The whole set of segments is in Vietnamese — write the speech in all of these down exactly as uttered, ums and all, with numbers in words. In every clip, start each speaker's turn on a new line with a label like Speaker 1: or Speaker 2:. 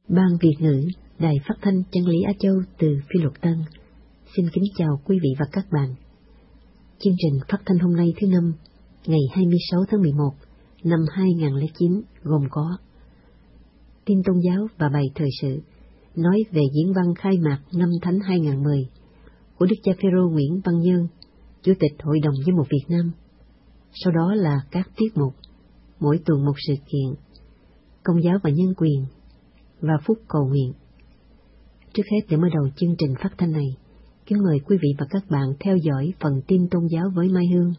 Speaker 1: Ban Việt ngữ, Đài Phát thanh Chân lý Á Châu từ Phi Luật Tân. Xin kính chào quý vị và các bạn. Chương trình phát thanh hôm nay thứ năm, ngày hai mươi sáu tháng mười một năm hai nghìn không trăm lẻ chín gồm có tin tôn giáo và bài thời sự, nói về diễn văn khai mạc năm Thánh hai nghìn không trăm mười của Đức cha Phêrô Nguyễn Văn Nhơn, Chủ tịch Hội đồng Giám mục Việt Nam. Sau đó là các tiết mục, mỗi tuần một sự kiện, Công giáo và nhân quyền và phút cầu nguyện. Trước hết, để mở đầu chương trình phát thanh này, kính mời quý vị và các bạn theo dõi phần tin tôn giáo với Mai Hương.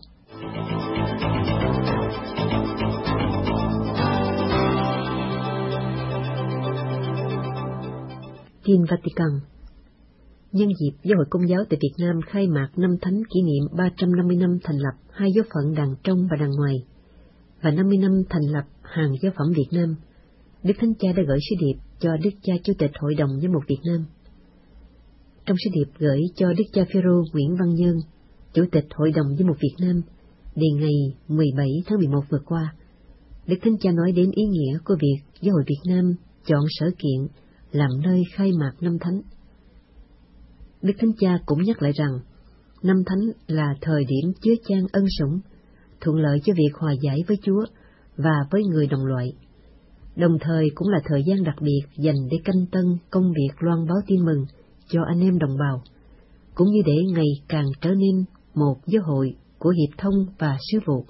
Speaker 1: Tin Vatican. Nhân dịp Giáo hội Công giáo tại Việt Nam khai mạc năm Thánh kỷ niệm ba trăm năm mươi năm thành lập hai giáo phận đàng trong và đàng ngoài, và năm mươi năm thành lập Hàng Giáo phẩm Việt Nam, Đức Thánh Cha đã gửi sứ điệp cho Đức cha Chủ tịch Hội đồng Giám mục Việt Nam. Trong sứ điệp gửi cho Đức cha Phêrô Nguyễn Văn Nhơn, Chủ tịch Hội đồng Giám mục Việt Nam, đề ngày mười bảy tháng mười một vừa qua, Đức Thánh Cha nói đến ý nghĩa của việc Giáo hội Việt Nam chọn Sở Kiện làm nơi khai mạc năm Thánh. Đức Thánh Cha cũng nhắc lại rằng, năm Thánh là thời điểm chứa chan ân sủng, thuận lợi cho việc hòa giải với Chúa và với người đồng loại, đồng thời cũng là thời gian đặc biệt dành để canh tân công việc loan báo tin mừng cho anh em đồng bào, cũng như để ngày càng trở nên một giáo hội của hiệp thông và sứ vụ.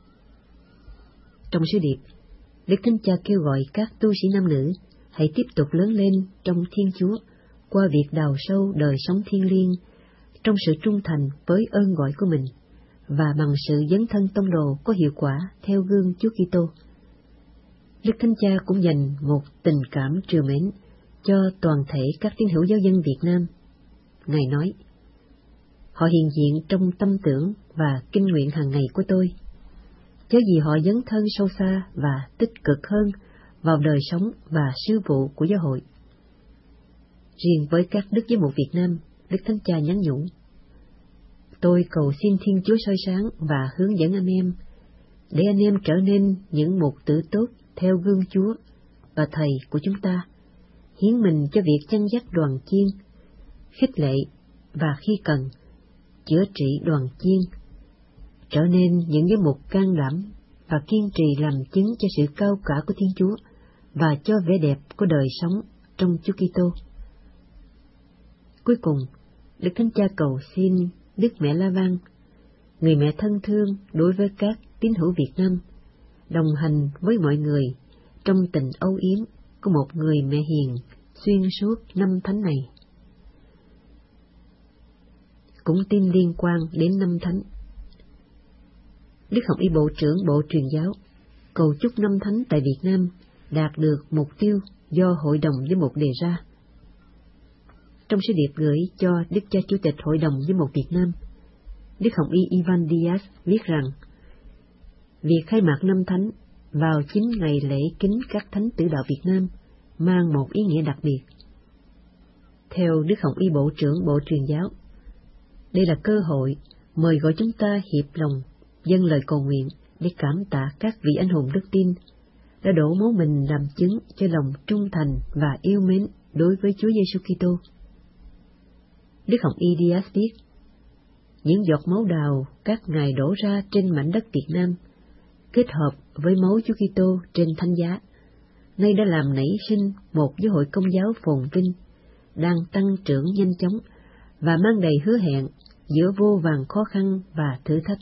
Speaker 1: Trong sứ điệp, Đức Thánh Cha kêu gọi các tu sĩ nam nữ hãy tiếp tục lớn lên trong Thiên Chúa qua việc đào sâu đời sống thiêng liêng, trong sự trung thành với ơn gọi của mình, và bằng sự dấn thân tông đồ có hiệu quả theo gương Chúa Kitô. Đức Thánh Cha cũng dành một tình cảm trìu mến cho toàn thể các tín hữu giáo dân Việt Nam. Ngài nói, họ hiện diện trong tâm tưởng và kinh nguyện hàng ngày của tôi, chớ gì họ dấn thân sâu xa và tích cực hơn vào đời sống và sứ vụ của giáo hội. Riêng với các đức giám mục Việt Nam, Đức Thánh Cha nhắn nhủ, tôi cầu xin Thiên Chúa soi sáng và hướng dẫn anh em, để anh em trở nên những mục tử tốt theo gương Chúa và Thầy của chúng ta, hiến mình cho việc chăn dắt đoàn chiên, khích lệ và khi cần, chữa trị đoàn chiên, trở nên những giám mục can đảm và kiên trì làm chứng cho sự cao cả của Thiên Chúa và cho vẻ đẹp của đời sống trong Chúa Kitô. Cuối cùng, Đức Thánh Cha cầu xin Đức Mẹ La Vang, người mẹ thân thương đối với các tín hữu Việt Nam, đồng hành với mọi người trong tình âu yếm của một người mẹ hiền xuyên suốt năm Thánh này. Cũng tin liên quan đến năm Thánh, Đức Hồng Y Bộ trưởng Bộ Truyền giáo cầu chúc năm Thánh tại Việt Nam đạt được mục tiêu do Hội đồng Giám mục đề ra. Trong sứ điệp gửi cho Đức cha Chủ tịch Hội đồng Giám mục Việt Nam, Đức Hồng Y Ivan Diaz viết rằng, việc khai mạc năm Thánh vào chính ngày lễ kính các Thánh tử đạo Việt Nam mang một ý nghĩa đặc biệt. Theo Đức Hồng Y Bộ trưởng Bộ Truyền giáo, đây là cơ hội mời gọi chúng ta hiệp lòng dâng lời cầu nguyện để cảm tạ các vị anh hùng đức tin đã đổ máu mình làm chứng cho lòng trung thành và yêu mến đối với Chúa Giêsu Kitô. Đức Hồng Y Diaz viết, những giọt máu đào các ngài đổ ra trên mảnh đất Việt Nam, kết hợp với máu Chúa Kitô trên thánh giá, nay đã làm nảy sinh một giáo hội công giáo phồn vinh, đang tăng trưởng nhanh chóng và mang đầy hứa hẹn giữa vô vàn khó khăn và thử thách.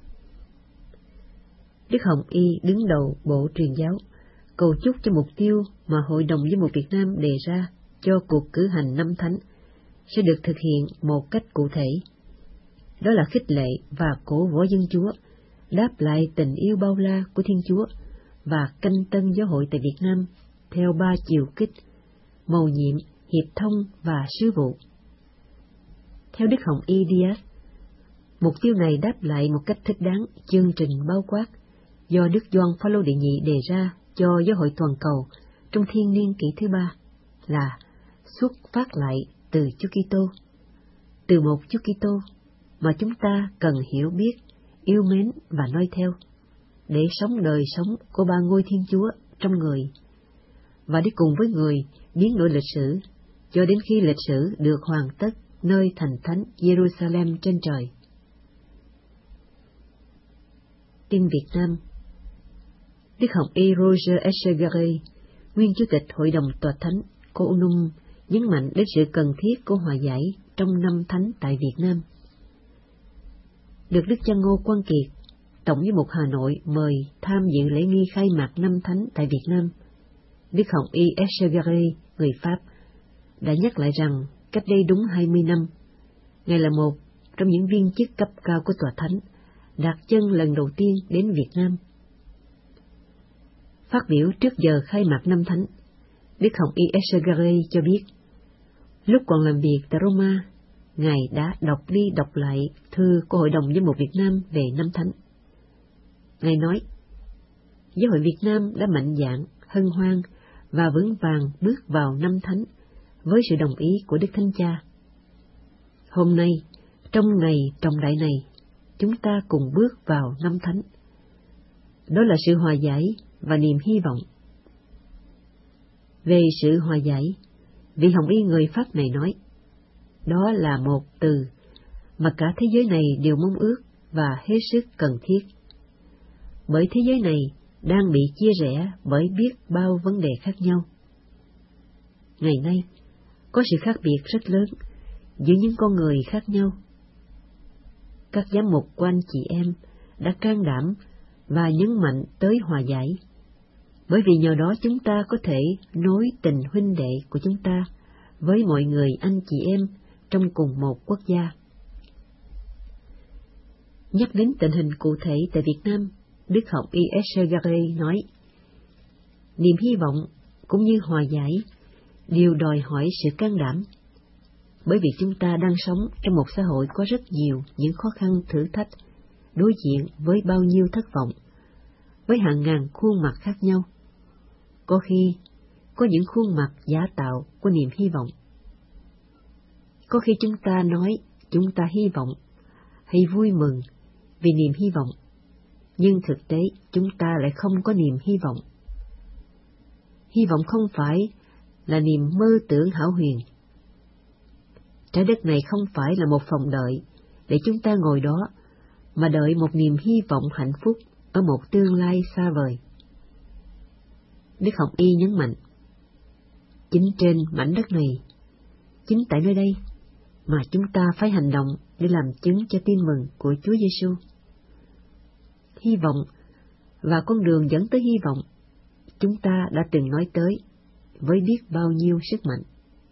Speaker 1: Đức Hồng Y đứng đầu Bộ Truyền giáo cầu chúc cho mục tiêu mà Hội đồng Giám mục Việt Nam đề ra cho cuộc cử hành năm Thánh sẽ được thực hiện một cách cụ thể. Đó là khích lệ và cổ vũ dân Chúa, đáp lại tình yêu bao la của Thiên Chúa và canh tân giáo hội tại Việt Nam theo ba chiều kích, mầu nhiệm, hiệp thông và sứ vụ. Theo Đức Hồng Y Diaz, mục tiêu này đáp lại một cách thích đáng chương trình bao quát do Đức Gioan Phaolô đệ nhị đề ra cho giáo hội toàn cầu trong thiên niên kỷ thứ ba, là xuất phát lại từ Chúa Kitô, từ một Chúa Kitô mà chúng ta cần hiểu biết, yêu mến và noi theo, để sống đời sống của ba ngôi Thiên Chúa trong người, và đi cùng với người biến đổi lịch sử, cho đến khi lịch sử được hoàn tất nơi thành thánh Jerusalem trên trời. Tin Việt Nam. Đức Hồng Y Roger Echegaray, nguyên Chủ tịch Hội đồng Tòa Thánh Conum, nhấn mạnh đến sự cần thiết của hòa giải trong năm thánh tại Việt Nam. Được Đức Cha Ngô Quang Kiệt, Tổng giám mục Hà Nội mời tham dự lễ nghi khai mạc năm thánh tại Việt Nam, Đức Hồng Y Echegaray, người Pháp, đã nhắc lại rằng cách đây đúng hai mươi năm, Ngài là một trong những viên chức cấp cao của Tòa Thánh đặt chân lần đầu tiên đến Việt Nam. Phát biểu trước giờ khai mạc năm thánh, Đức Hồng Y Echegaray cho biết, lúc còn làm việc tại Roma, Ngài đã đọc đi đọc lại thư của Hội đồng Giám mục Việt Nam về năm thánh. Ngài nói, Giáo hội Việt Nam đã mạnh dạn, hân hoan và vững vàng bước vào năm thánh với sự đồng ý của Đức Thánh Cha. Hôm nay, trong ngày trọng đại này, chúng ta cùng bước vào năm thánh. Đó là sự hòa giải và niềm hy vọng. Về sự hòa giải, vị Hồng Y người Pháp này nói, đó là một từ mà cả thế giới này đều mong ước và hết sức cần thiết. Bởi thế giới này đang bị chia rẽ bởi biết bao vấn đề khác nhau. Ngày nay, có sự khác biệt rất lớn giữa những con người khác nhau. Các giám mục của anh chị em đã can đảm và nhấn mạnh tới hòa giải, bởi vì nhờ đó chúng ta có thể nối tình huynh đệ của chúng ta với mọi người anh chị em trong cùng một quốc gia. Nhắc đến tình hình cụ thể tại Việt Nam, Đức Hồng Y Echegaray nói, niềm hy vọng cũng như hòa giải đều đòi hỏi sự can đảm, bởi vì chúng ta đang sống trong một xã hội có rất nhiều những khó khăn thử thách, đối diện với bao nhiêu thất vọng, với hàng ngàn khuôn mặt khác nhau. Có khi có những khuôn mặt giả tạo của niềm hy vọng. Có khi chúng ta nói chúng ta hy vọng hay vui mừng vì niềm hy vọng, nhưng thực tế chúng ta lại không có niềm hy vọng. Hy vọng không phải là niềm mơ tưởng hão huyền. Trái đất này không phải là một phòng đợi để chúng ta ngồi đó, mà đợi một niềm hy vọng hạnh phúc ở một tương lai xa vời. Đức Hồng Y nhấn mạnh, chính trên mảnh đất này, chính tại nơi đây, mà chúng ta phải hành động để làm chứng cho tin mừng của Chúa Giêsu. Hy vọng và con đường dẫn tới hy vọng, chúng ta đã từng nói tới với biết bao nhiêu sức mạnh.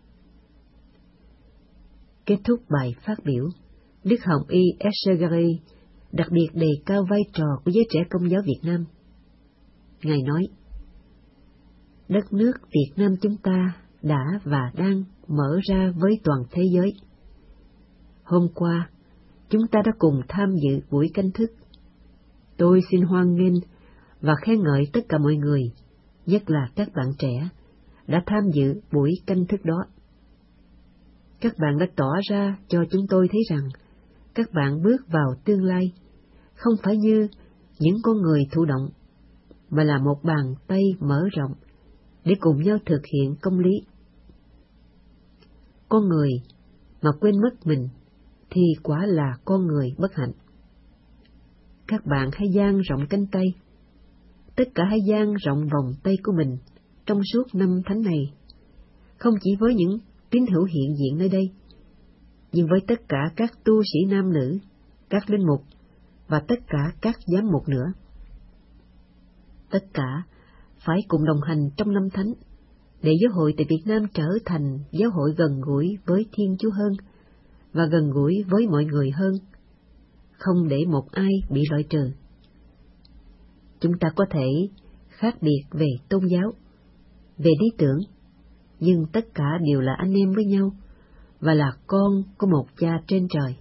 Speaker 1: Kết thúc bài phát biểu, Đức Hồng Y Echegaray đặc biệt đề cao vai trò của giới trẻ Công giáo Việt Nam. Ngài nói, đất nước Việt Nam chúng ta đã và đang mở ra với toàn thế giới. Hôm qua, chúng ta đã cùng tham dự buổi canh thức. Tôi xin hoan nghênh và khen ngợi tất cả mọi người, nhất là các bạn trẻ, đã tham dự buổi canh thức đó. Các bạn đã tỏ ra cho chúng tôi thấy rằng các bạn bước vào tương lai không phải như những con người thụ động, mà là một bàn tay mở rộng để cùng nhau thực hiện công lý. Con người mà quên mất mình thì quả là con người bất hạnh. Các bạn hãy dang rộng cánh tay, tất cả hãy dang rộng vòng tay của mình trong suốt năm thánh này, không chỉ với những tín hữu hiện diện nơi đây, nhưng với tất cả các tu sĩ nam nữ, các linh mục và tất cả các giám mục nữa. Tất cả phải cùng đồng hành trong năm thánh, để giáo hội tại Việt Nam trở thành giáo hội gần gũi với Thiên Chúa hơn và gần gũi với mọi người hơn, không để một ai bị loại trừ. Chúng ta có thể khác biệt về tôn giáo, về lý tưởng, nhưng tất cả đều là anh em với nhau và là con của một Cha trên trời.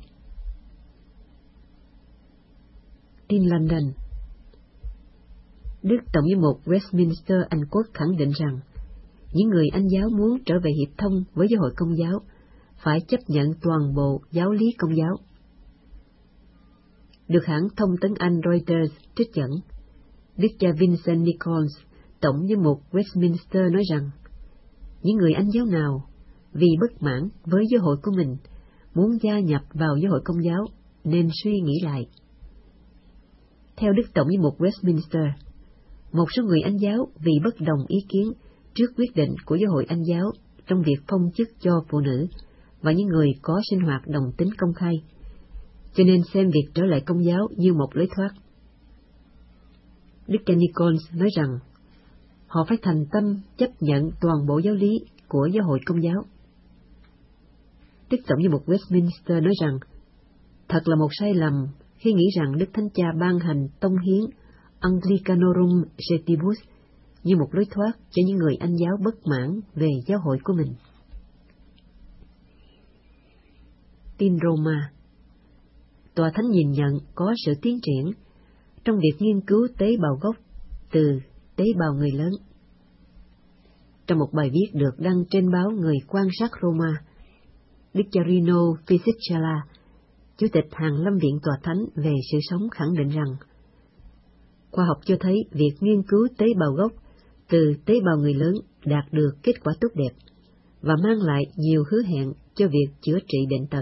Speaker 1: Tin London. Đức Tổng giám mục Westminster Anh Quốc khẳng định rằng những người Anh giáo muốn trở về hiệp thông với giáo hội Công giáo phải chấp nhận toàn bộ giáo lý Công giáo. Được hãng thông tấn Anh Reuters trích dẫn, Đức cha Vincent Nichols, Tổng giám mục Westminster nói rằng, những người Anh giáo nào vì bất mãn với giáo hội của mình muốn gia nhập vào giáo hội Công giáo nên suy nghĩ lại. Theo Đức Tổng giám mục Westminster, một số người Anh giáo vì bất đồng ý kiến trước quyết định của giáo hội Anh giáo trong việc phong chức cho phụ nữ và những người có sinh hoạt đồng tính công khai, cho nên xem việc trở lại Công giáo như một lối thoát. Đức Kenny Coles nói rằng, họ phải thành tâm chấp nhận toàn bộ giáo lý của giáo hội Công giáo. Đức Tổng giám mục Westminster nói rằng, thật là một sai lầm khi nghĩ rằng Đức Thánh Cha ban hành tông hiến Anglicanorum Setibus như một lối thoát cho những người Anh giáo bất mãn về giáo hội của mình. Tin Roma. Tòa Thánh nhìn nhận có sự tiến triển trong việc nghiên cứu tế bào gốc từ tế bào người lớn. Trong một bài viết được đăng trên báo Người Quan sát Roma, Đức cha Rino Fisichella, Chủ tịch Hàn Lâm Viện Tòa Thánh về sự sống khẳng định rằng, khoa học cho thấy việc nghiên cứu tế bào gốc từ tế bào người lớn đạt được kết quả tốt đẹp và mang lại nhiều hứa hẹn cho việc chữa trị bệnh tật.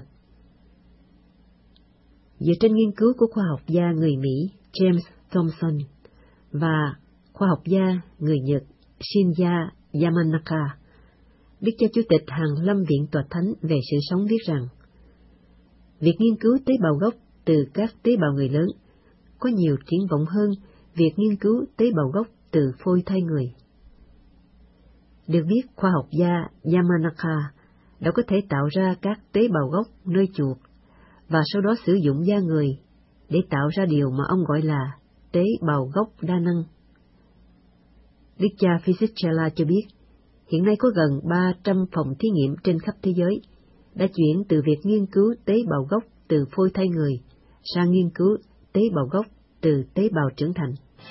Speaker 1: Dựa trên nghiên cứu của khoa học gia người Mỹ James Thompson và khoa học gia người Nhật Shinya Yamanaka, Đức cha Chủ tịch Hàn Lâm Viện Tòa Thánh về sự sống viết rằng, việc nghiên cứu tế bào gốc từ các tế bào người lớn có nhiều triển vọng hơn việc nghiên cứu tế bào gốc từ phôi thai người. Được biết, khoa học gia Yamanaka đã có thể tạo ra các tế bào gốc nơi chuột và sau đó sử dụng da người để tạo ra điều mà ông gọi là tế bào gốc đa năng. Đức cha Fisichella cho biết, hiện nay có gần ba trăm phòng thí nghiệm trên khắp thế giới đã chuyển từ việc nghiên cứu tế bào gốc từ phôi thai người sang nghiên cứu tế bào gốc từ tế bào trưởng thành.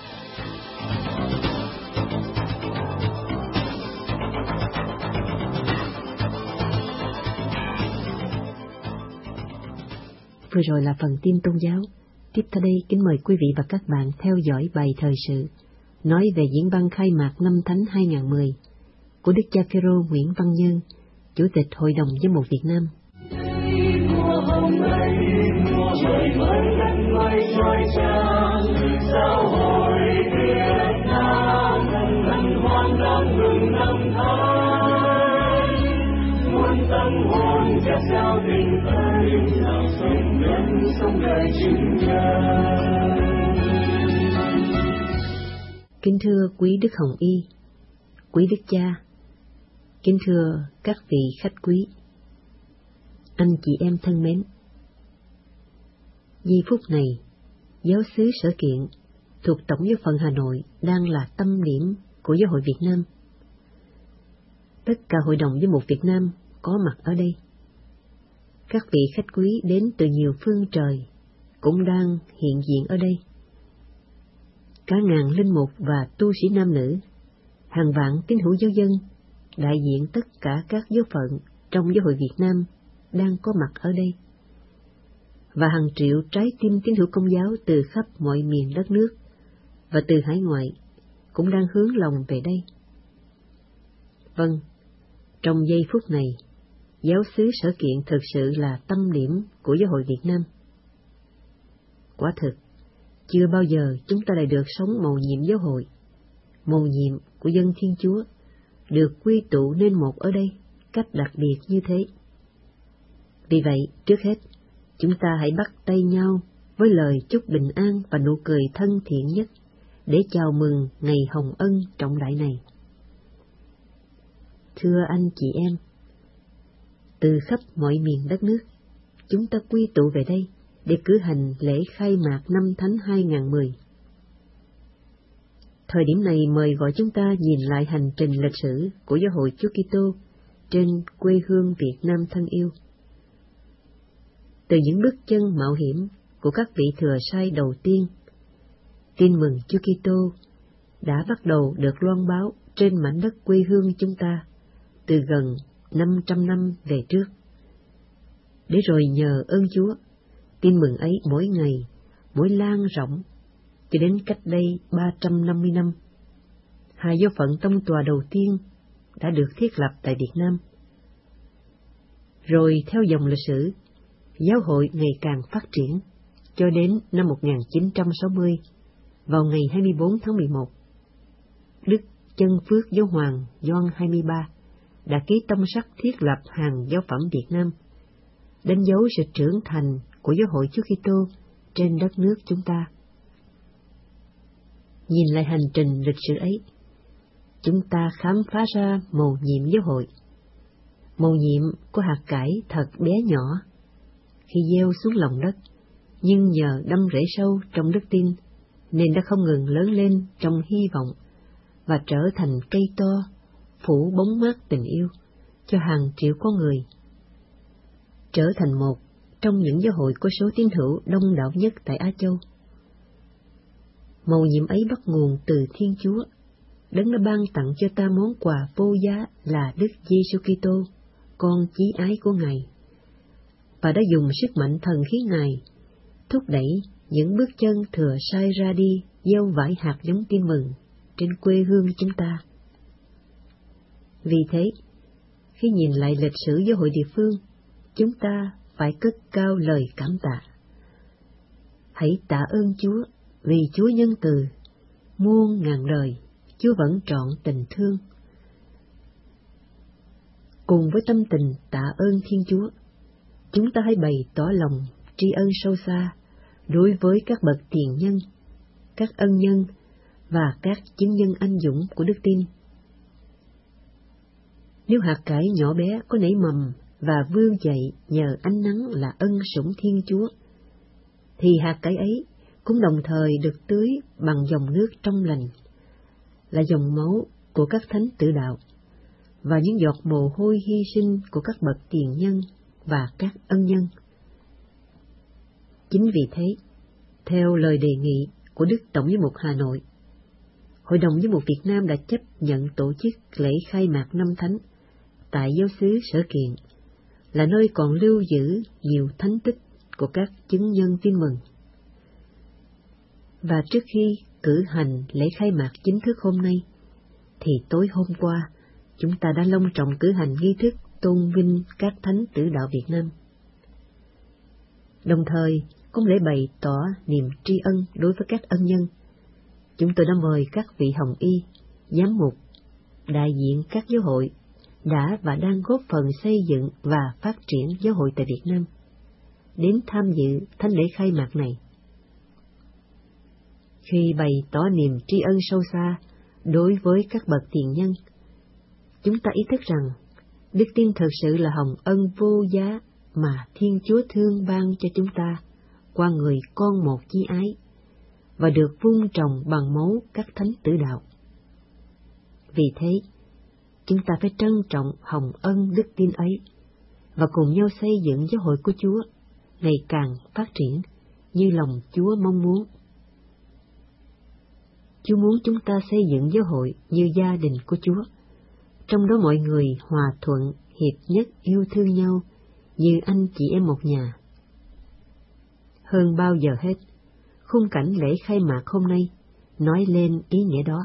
Speaker 1: Vừa rồi là phần tin tôn giáo. Tiếp theo đây kính mời quý vị và các bạn theo dõi bài thời sự nói về diễn văn khai mạc năm Thánh hai không một không của Đức cha Phêrô Nguyễn Văn Nhân, Chủ tịch Hội đồng Giám mục Việt Nam. Kính thưa quý Đức Hồng Y, quý Đức Cha, kính thưa các vị khách quý, anh chị em thân mến. Giây phút này, giáo xứ Sở Kiện thuộc Tổng giáo phận Hà Nội đang là tâm điểm của Giáo hội Việt Nam. Tất cả Hội đồng Giám mục Việt Nam có mặt ở đây. Các vị khách quý đến từ nhiều phương trời cũng đang hiện diện ở đây. Cả ngàn linh mục và tu sĩ nam nữ, hàng vạn tín hữu giáo dân, đại diện tất cả các giáo phận trong Giáo hội Việt Nam đang có mặt ở đây. Và hàng triệu trái tim tín hữu Công giáo từ khắp mọi miền đất nước và từ hải ngoại cũng đang hướng lòng về đây. Vâng, trong giây phút này, giáo xứ Sở Kiện thực sự là tâm điểm của Giáo hội Việt Nam. Quả thực, chưa bao giờ chúng ta lại được sống mầu nhiệm giáo hội, mầu nhiệm của dân Thiên Chúa, được quy tụ nên một ở đây, cách đặc biệt như thế. Vì vậy, trước hết, chúng ta hãy bắt tay nhau với lời chúc bình an và nụ cười thân thiện nhất để chào mừng ngày hồng ân trọng đại này. Thưa anh chị em, từ khắp mọi miền đất nước, chúng ta quy tụ về đây để cử hành lễ khai mạc năm Thánh hai không một không. Thời điểm này mời gọi chúng ta nhìn lại hành trình lịch sử của Giáo hội Chúa Kitô trên quê hương Việt Nam thân yêu. Từ những bước chân mạo hiểm của các vị thừa sai đầu tiên, tin mừng Chúa Kitô đã bắt đầu được loan báo trên mảnh đất quê hương chúng ta từ gần năm trăm năm về trước. Để rồi nhờ ơn Chúa, tin mừng ấy mỗi ngày, mỗi lan rộng, cho đến cách đây ba trăm năm mươi năm. hai giáo phận tông tòa đầu tiên đã được thiết lập tại Việt Nam. Rồi theo dòng lịch sử, giáo hội ngày càng phát triển, cho đến năm một nghìn chín trăm sáu mươi, vào ngày hai mươi bốn tháng mười một, Đức Chân Phước Giáo hoàng Gioan hai mươi ba đã ký tông sắc thiết lập hàng giáo phẩm Việt Nam, đánh dấu sự trưởng thành của giáo hội Chúa Kitô trên đất nước chúng ta. Nhìn lại hành trình lịch sử ấy, chúng ta khám phá ra mầu nhiệm giáo hội. Mầu nhiệm của hạt cải thật bé nhỏ khi gieo xuống lòng đất, nhưng nhờ đâm rễ sâu trong đức tin nên đã không ngừng lớn lên trong hy vọng và trở thành cây to, phủ bóng mát tình yêu cho hàng triệu con người, trở thành một trong những giáo hội có số tín hữu đông đảo nhất tại Á Châu. Mầu nhiệm ấy bắt nguồn từ Thiên Chúa, Đấng đã ban tặng cho ta món quà vô giá là Đức Giêsu Kitô, con chí ái của Ngài, và đã dùng sức mạnh thần khí Ngài thúc đẩy những bước chân thừa sai ra đi gieo vải hạt giống tin mừng trên quê hương chúng ta. Vì thế, khi nhìn lại lịch sử giáo hội địa phương, chúng ta phải cất cao lời cảm tạ. Hãy tạ ơn Chúa, vì Chúa nhân từ, muôn ngàn đời, Chúa vẫn trọn tình thương. Cùng với tâm tình tạ ơn Thiên Chúa, chúng ta hãy bày tỏ lòng tri ân sâu xa đối với các bậc tiền nhân, các ân nhân và các chứng nhân anh dũng của đức tin. Nếu hạt cải nhỏ bé có nảy mầm và vươn dậy nhờ ánh nắng là ân sủng Thiên Chúa, thì hạt cải ấy cũng đồng thời được tưới bằng dòng nước trong lành, là dòng máu của các thánh tử đạo và những giọt mồ hôi hy sinh của các bậc tiền nhân và các ân nhân. Chính vì thế, theo lời đề nghị của Đức Tổng giám mục Hà Nội, Hội đồng Giám mục Việt Nam đã chấp nhận tổ chức lễ khai mạc năm thánh tại giáo xứ Sở Kiện, là nơi còn lưu giữ nhiều thánh tích của các chứng nhân tin mừng. Và trước khi cử hành lễ khai mạc chính thức hôm nay, thì tối hôm qua chúng ta đã long trọng cử hành nghi thức tôn vinh các thánh tử đạo Việt Nam. Đồng thời cũng lễ bày tỏ niềm tri ân đối với các ân nhân. Chúng tôi đã mời các vị hồng y, giám mục, đại diện các giáo hội đã và đang góp phần xây dựng và phát triển giáo hội tại Việt Nam đến tham dự thánh lễ khai mạc này. Khi bày tỏ niềm tri ân sâu xa đối với các bậc tiền nhân, chúng ta ý thức rằng đức tin thực sự là hồng ân vô giá mà Thiên Chúa thương ban cho chúng ta qua người con một chí ái, và được vun trồng bằng máu các thánh tử đạo. Vì thế, chúng ta phải trân trọng hồng ân đức tin ấy và cùng nhau xây dựng giáo hội của Chúa ngày càng phát triển như lòng Chúa mong muốn. Chúa muốn chúng ta xây dựng giáo hội như gia đình của Chúa, trong đó mọi người hòa thuận, hiệp nhất, yêu thương nhau như anh chị em một nhà. Hơn bao giờ hết, khung cảnh lễ khai mạc hôm nay nói lên ý nghĩa đó.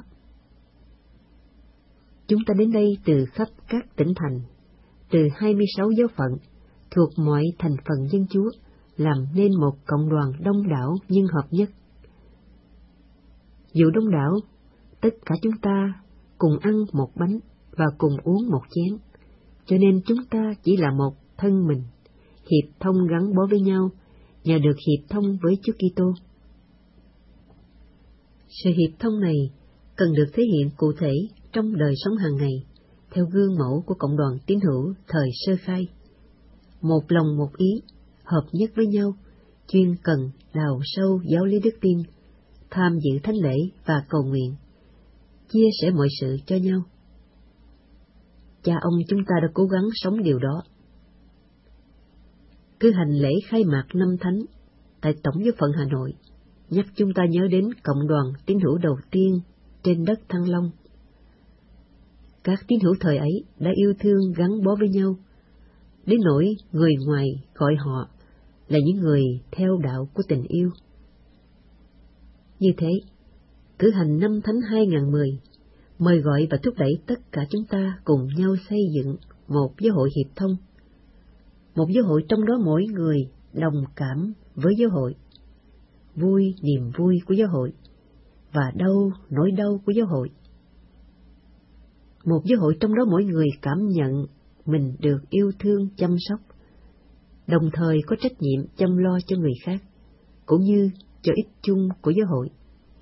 Speaker 1: Chúng ta đến đây từ khắp các tỉnh thành, từ hai mươi sáu giáo phận, thuộc mọi thành phần dân Chúa, làm nên một cộng đoàn đông đảo nhưng hợp nhất. Dù đông đảo, tất cả chúng ta cùng ăn một bánh và cùng uống một chén, cho nên chúng ta chỉ là một thân mình, hiệp thông gắn bó với nhau, nhờ được hiệp thông với Chúa Kitô. Sự hiệp thông này cần được thể hiện cụ thể trong đời sống hàng ngày, theo gương mẫu của cộng đoàn tín hữu thời sơ khai. Một lòng một ý, hợp nhất với nhau, chuyên cần đào sâu giáo lý đức tin, tham dự thánh lễ và cầu nguyện, chia sẻ mọi sự cho nhau. Cha ông chúng ta đã cố gắng sống điều đó. Cử hành lễ khai mạc năm thánh tại Tổng giáo phận Hà Nội nhắc chúng ta nhớ đến cộng đoàn tín hữu đầu tiên trên đất Thăng Long. Các tín hữu thời ấy đã yêu thương gắn bó với nhau, đến nỗi người ngoài gọi họ là những người theo đạo của tình yêu. Như thế, cử hành năm thánh hai nghìn mười mời gọi và thúc đẩy tất cả chúng ta cùng nhau xây dựng một giáo hội hiệp thông, một giáo hội trong đó mỗi người đồng cảm với giáo hội, vui niềm vui của giáo hội và đau nỗi đau của giáo hội. Một giáo hội trong đó mỗi người cảm nhận mình được yêu thương chăm sóc, đồng thời có trách nhiệm chăm lo cho người khác, cũng như cho ích chung của giáo hội.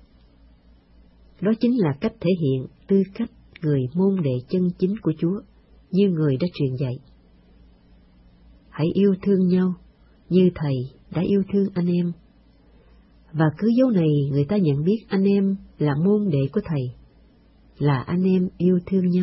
Speaker 1: Đó chính là cách thể hiện tư cách người môn đệ chân chính của Chúa, như người đã truyền dạy. Hãy yêu thương nhau như Thầy đã yêu thương anh em, và cứ dấu này người ta nhận biết anh em là môn đệ của Thầy, là anh em yêu thương nhau.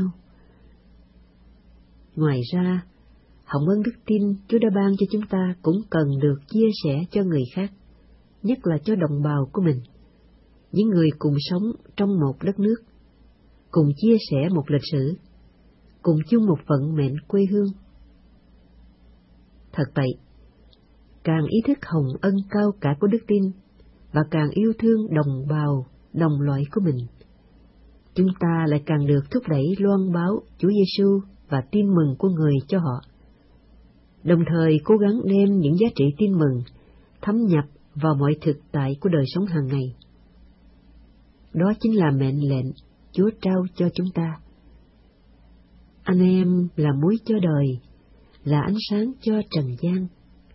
Speaker 1: Ngoài ra, hồng ân đức tin Chúa đã ban cho chúng ta cũng cần được chia sẻ cho người khác, nhất là cho đồng bào của mình, những người cùng sống trong một đất nước, cùng chia sẻ một lịch sử, cùng chung một vận mệnh quê hương. Thật vậy, càng ý thức hồng ân cao cả của đức tin và càng yêu thương đồng bào, đồng loại của mình, chúng ta lại càng được thúc đẩy loan báo Chúa Giêsu và tin mừng của người cho họ, đồng thời cố gắng đem những giá trị tin mừng thấm nhập vào mọi thực tại của đời sống hàng ngày. Đó chính là mệnh lệnh Chúa trao cho chúng ta. Anh em là muối cho đời, là ánh sáng cho trần gian.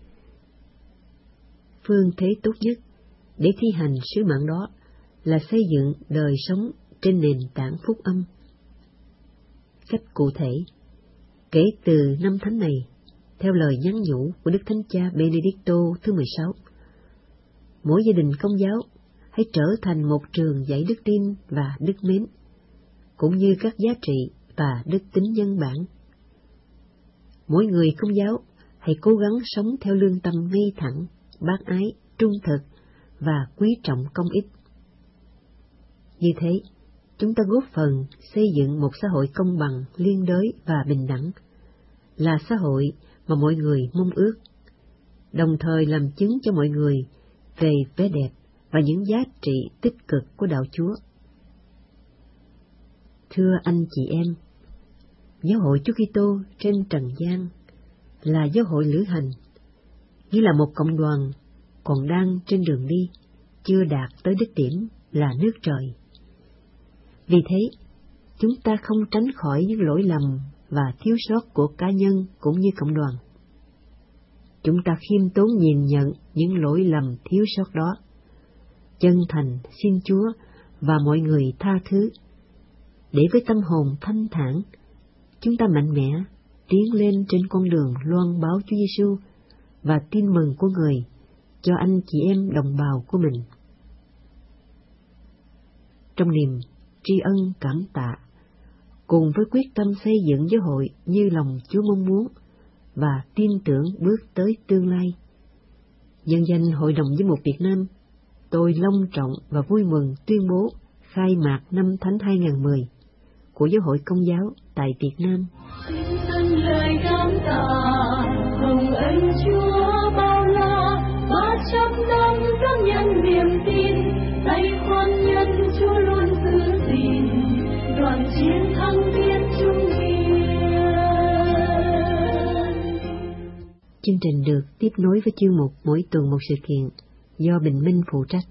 Speaker 1: Phương thế tốt nhất để thi hành sứ mạng đó là xây dựng đời sống trên nền tảng phúc âm. Cách cụ thể, kể từ năm thánh này, theo lời nhắn nhủ của Đức Thánh Cha Benedicto thứ mười sáu, mỗi gia đình Công giáo hãy trở thành một trường dạy đức tin và đức mến, cũng như các giá trị và đức tính nhân bản. Mỗi người Công giáo hãy cố gắng sống theo lương tâm ngay thẳng, bác ái, trung thực và quý trọng công ích. Như thế, chúng ta góp phần xây dựng một xã hội công bằng, liên đới và bình đẳng, là xã hội mà mọi người mong ước, đồng thời làm chứng cho mọi người về vẻ đẹp và những giá trị tích cực của đạo Chúa. Thưa anh chị em, giáo hội Chúa Kitô trên trần gian là giáo hội lữ hành, như là một cộng đoàn còn đang trên đường đi, chưa đạt tới đích điểm là nước trời. Vì thế, chúng ta không tránh khỏi những lỗi lầm và thiếu sót của cá nhân cũng như cộng đoàn. Chúng ta khiêm tốn nhìn nhận những lỗi lầm thiếu sót đó, chân thành xin Chúa và mọi người tha thứ, để với tâm hồn thanh thản, chúng ta mạnh mẽ tiến lên trên con đường loan báo Chúa Giêsu và tin mừng của người cho anh chị em đồng bào của mình. Trong niềm tri ân cảm tạ, cùng với quyết tâm xây dựng giáo hội như lòng Chúa mong muốn và tin tưởng bước tới tương lai, nhân danh Hội đồng Giám mục Việt Nam, tôi long trọng và vui mừng tuyên bố khai mạc năm Thánh hai không một không của Giáo hội Công giáo tại Việt Nam.
Speaker 2: Xin dâng lời cảm tạ, hồng ân Chúa bao la, ba trăm năm các nhân niềm tin, tay khoan nhân Chúa luôn giữ gìn, đoàn chiến thắng biết chung hiền.
Speaker 1: Chương trình được tiếp nối với chương mục mỗi tuần một sự kiện do Bình Minh phụ trách.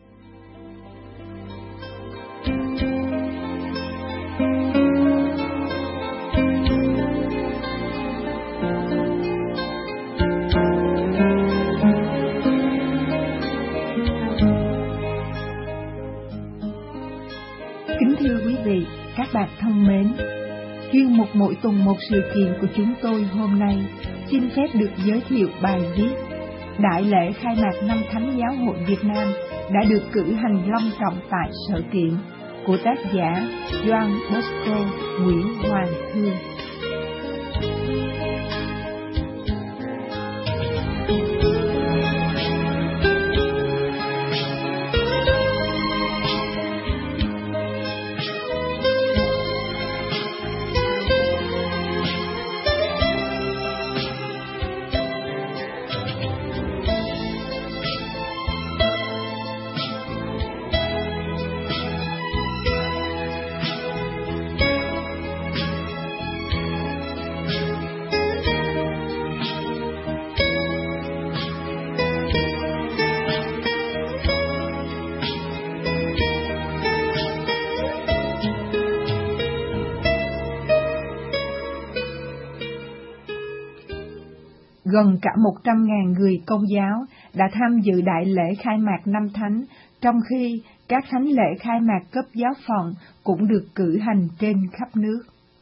Speaker 3: Kính thưa quý vị, các bạn thân mến, chuyên mục mỗi tuần một sự kiện của chúng tôi hôm nay xin phép được giới thiệu bài viết Đại lễ khai mạc năm Thánh Giáo hội Việt Nam đã được cử hành long trọng tại Sở Kiện của tác giả Doan Bosco Nguyễn Hoàng Thương. gần cả một trăm ngàn người Công giáo đã tham dự đại lễ khai mạc năm thánh, trong khi các thánh lễ khai mạc cấp giáo phận cũng được cử hành trên khắp nước.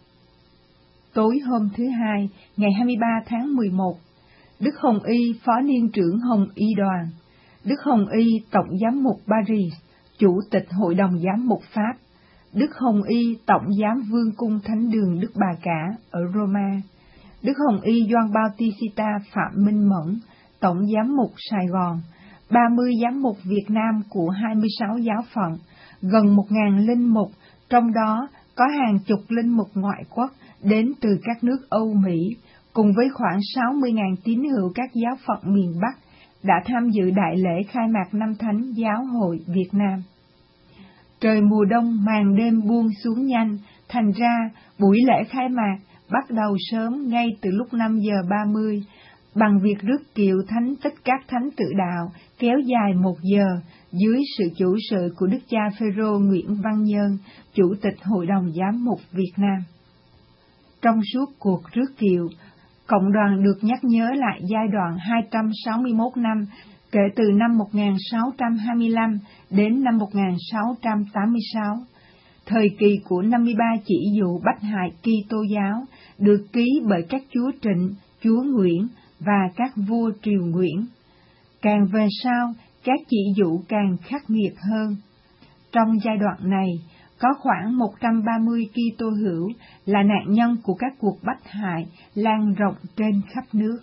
Speaker 3: Tối hôm thứ Hai, ngày hai mươi ba tháng mười một, Đức Hồng Y, Phó Niên trưởng Hồng Y đoàn, Đức Hồng Y, Tổng giám mục Paris, Chủ tịch Hội đồng giám mục Pháp, Đức Hồng Y, Tổng giám Vương cung Thánh đường Đức Bà Cả ở Roma, Đức Hồng Y Gioan Bautista Phạm Minh Mẫn, Tổng giám mục Sài Gòn, ba mươi giám mục Việt Nam của hai mươi sáu giáo phận, gần một nghìn linh mục, trong đó có hàng chục linh mục ngoại quốc đến từ các nước Âu Mỹ, cùng với khoảng sáu mươi nghìn tín hữu các giáo phận miền Bắc, đã tham dự đại lễ khai mạc năm thánh Giáo hội Việt Nam. Trời mùa đông màn đêm buông xuống nhanh, thành ra buổi lễ khai mạc bắt đầu sớm ngay từ lúc năm giờ ba mươi, bằng việc rước kiệu thánh tích các thánh tự đạo kéo dài một giờ dưới sự chủ sự của Đức cha Phêrô Nguyễn Văn Nhân, Chủ tịch Hội đồng Giám mục Việt Nam. Trong suốt cuộc rước kiệu, cộng đoàn được nhắc nhớ lại giai đoạn hai trăm sáu mươi mốt năm kể từ năm một nghìn sáu trăm hai mươi lăm đến năm một nghìn sáu trăm tám mươi sáu. Thời kỳ của năm mươi ba chỉ dụ bách hại Kitô giáo được ký bởi các chúa Trịnh, chúa Nguyễn và các vua triều Nguyễn. Càng về sau, các chỉ dụ càng khắc nghiệt hơn. Trong giai đoạn này, có khoảng một trăm ba mươi Kitô hữu là nạn nhân của các cuộc bách hại lan rộng trên khắp nước.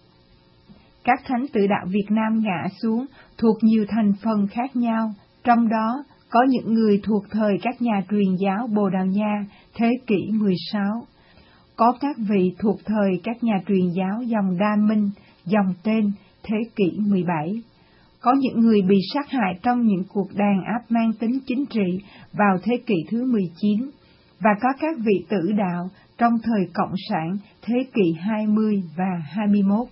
Speaker 3: Các thánh tự đạo Việt Nam ngã xuống thuộc nhiều thành phần khác nhau, trong đó có những người thuộc thời các nhà truyền giáo Bồ Đào Nha thế kỷ mười sáu, có các vị thuộc thời các nhà truyền giáo dòng Đa Minh, dòng Tên thế kỷ mười bảy, có những người bị sát hại trong những cuộc đàn áp mang tính chính trị vào thế kỷ thứ mười chín, và có các vị tử đạo trong thời Cộng sản thế kỷ hai mươi và hai mươi mốt.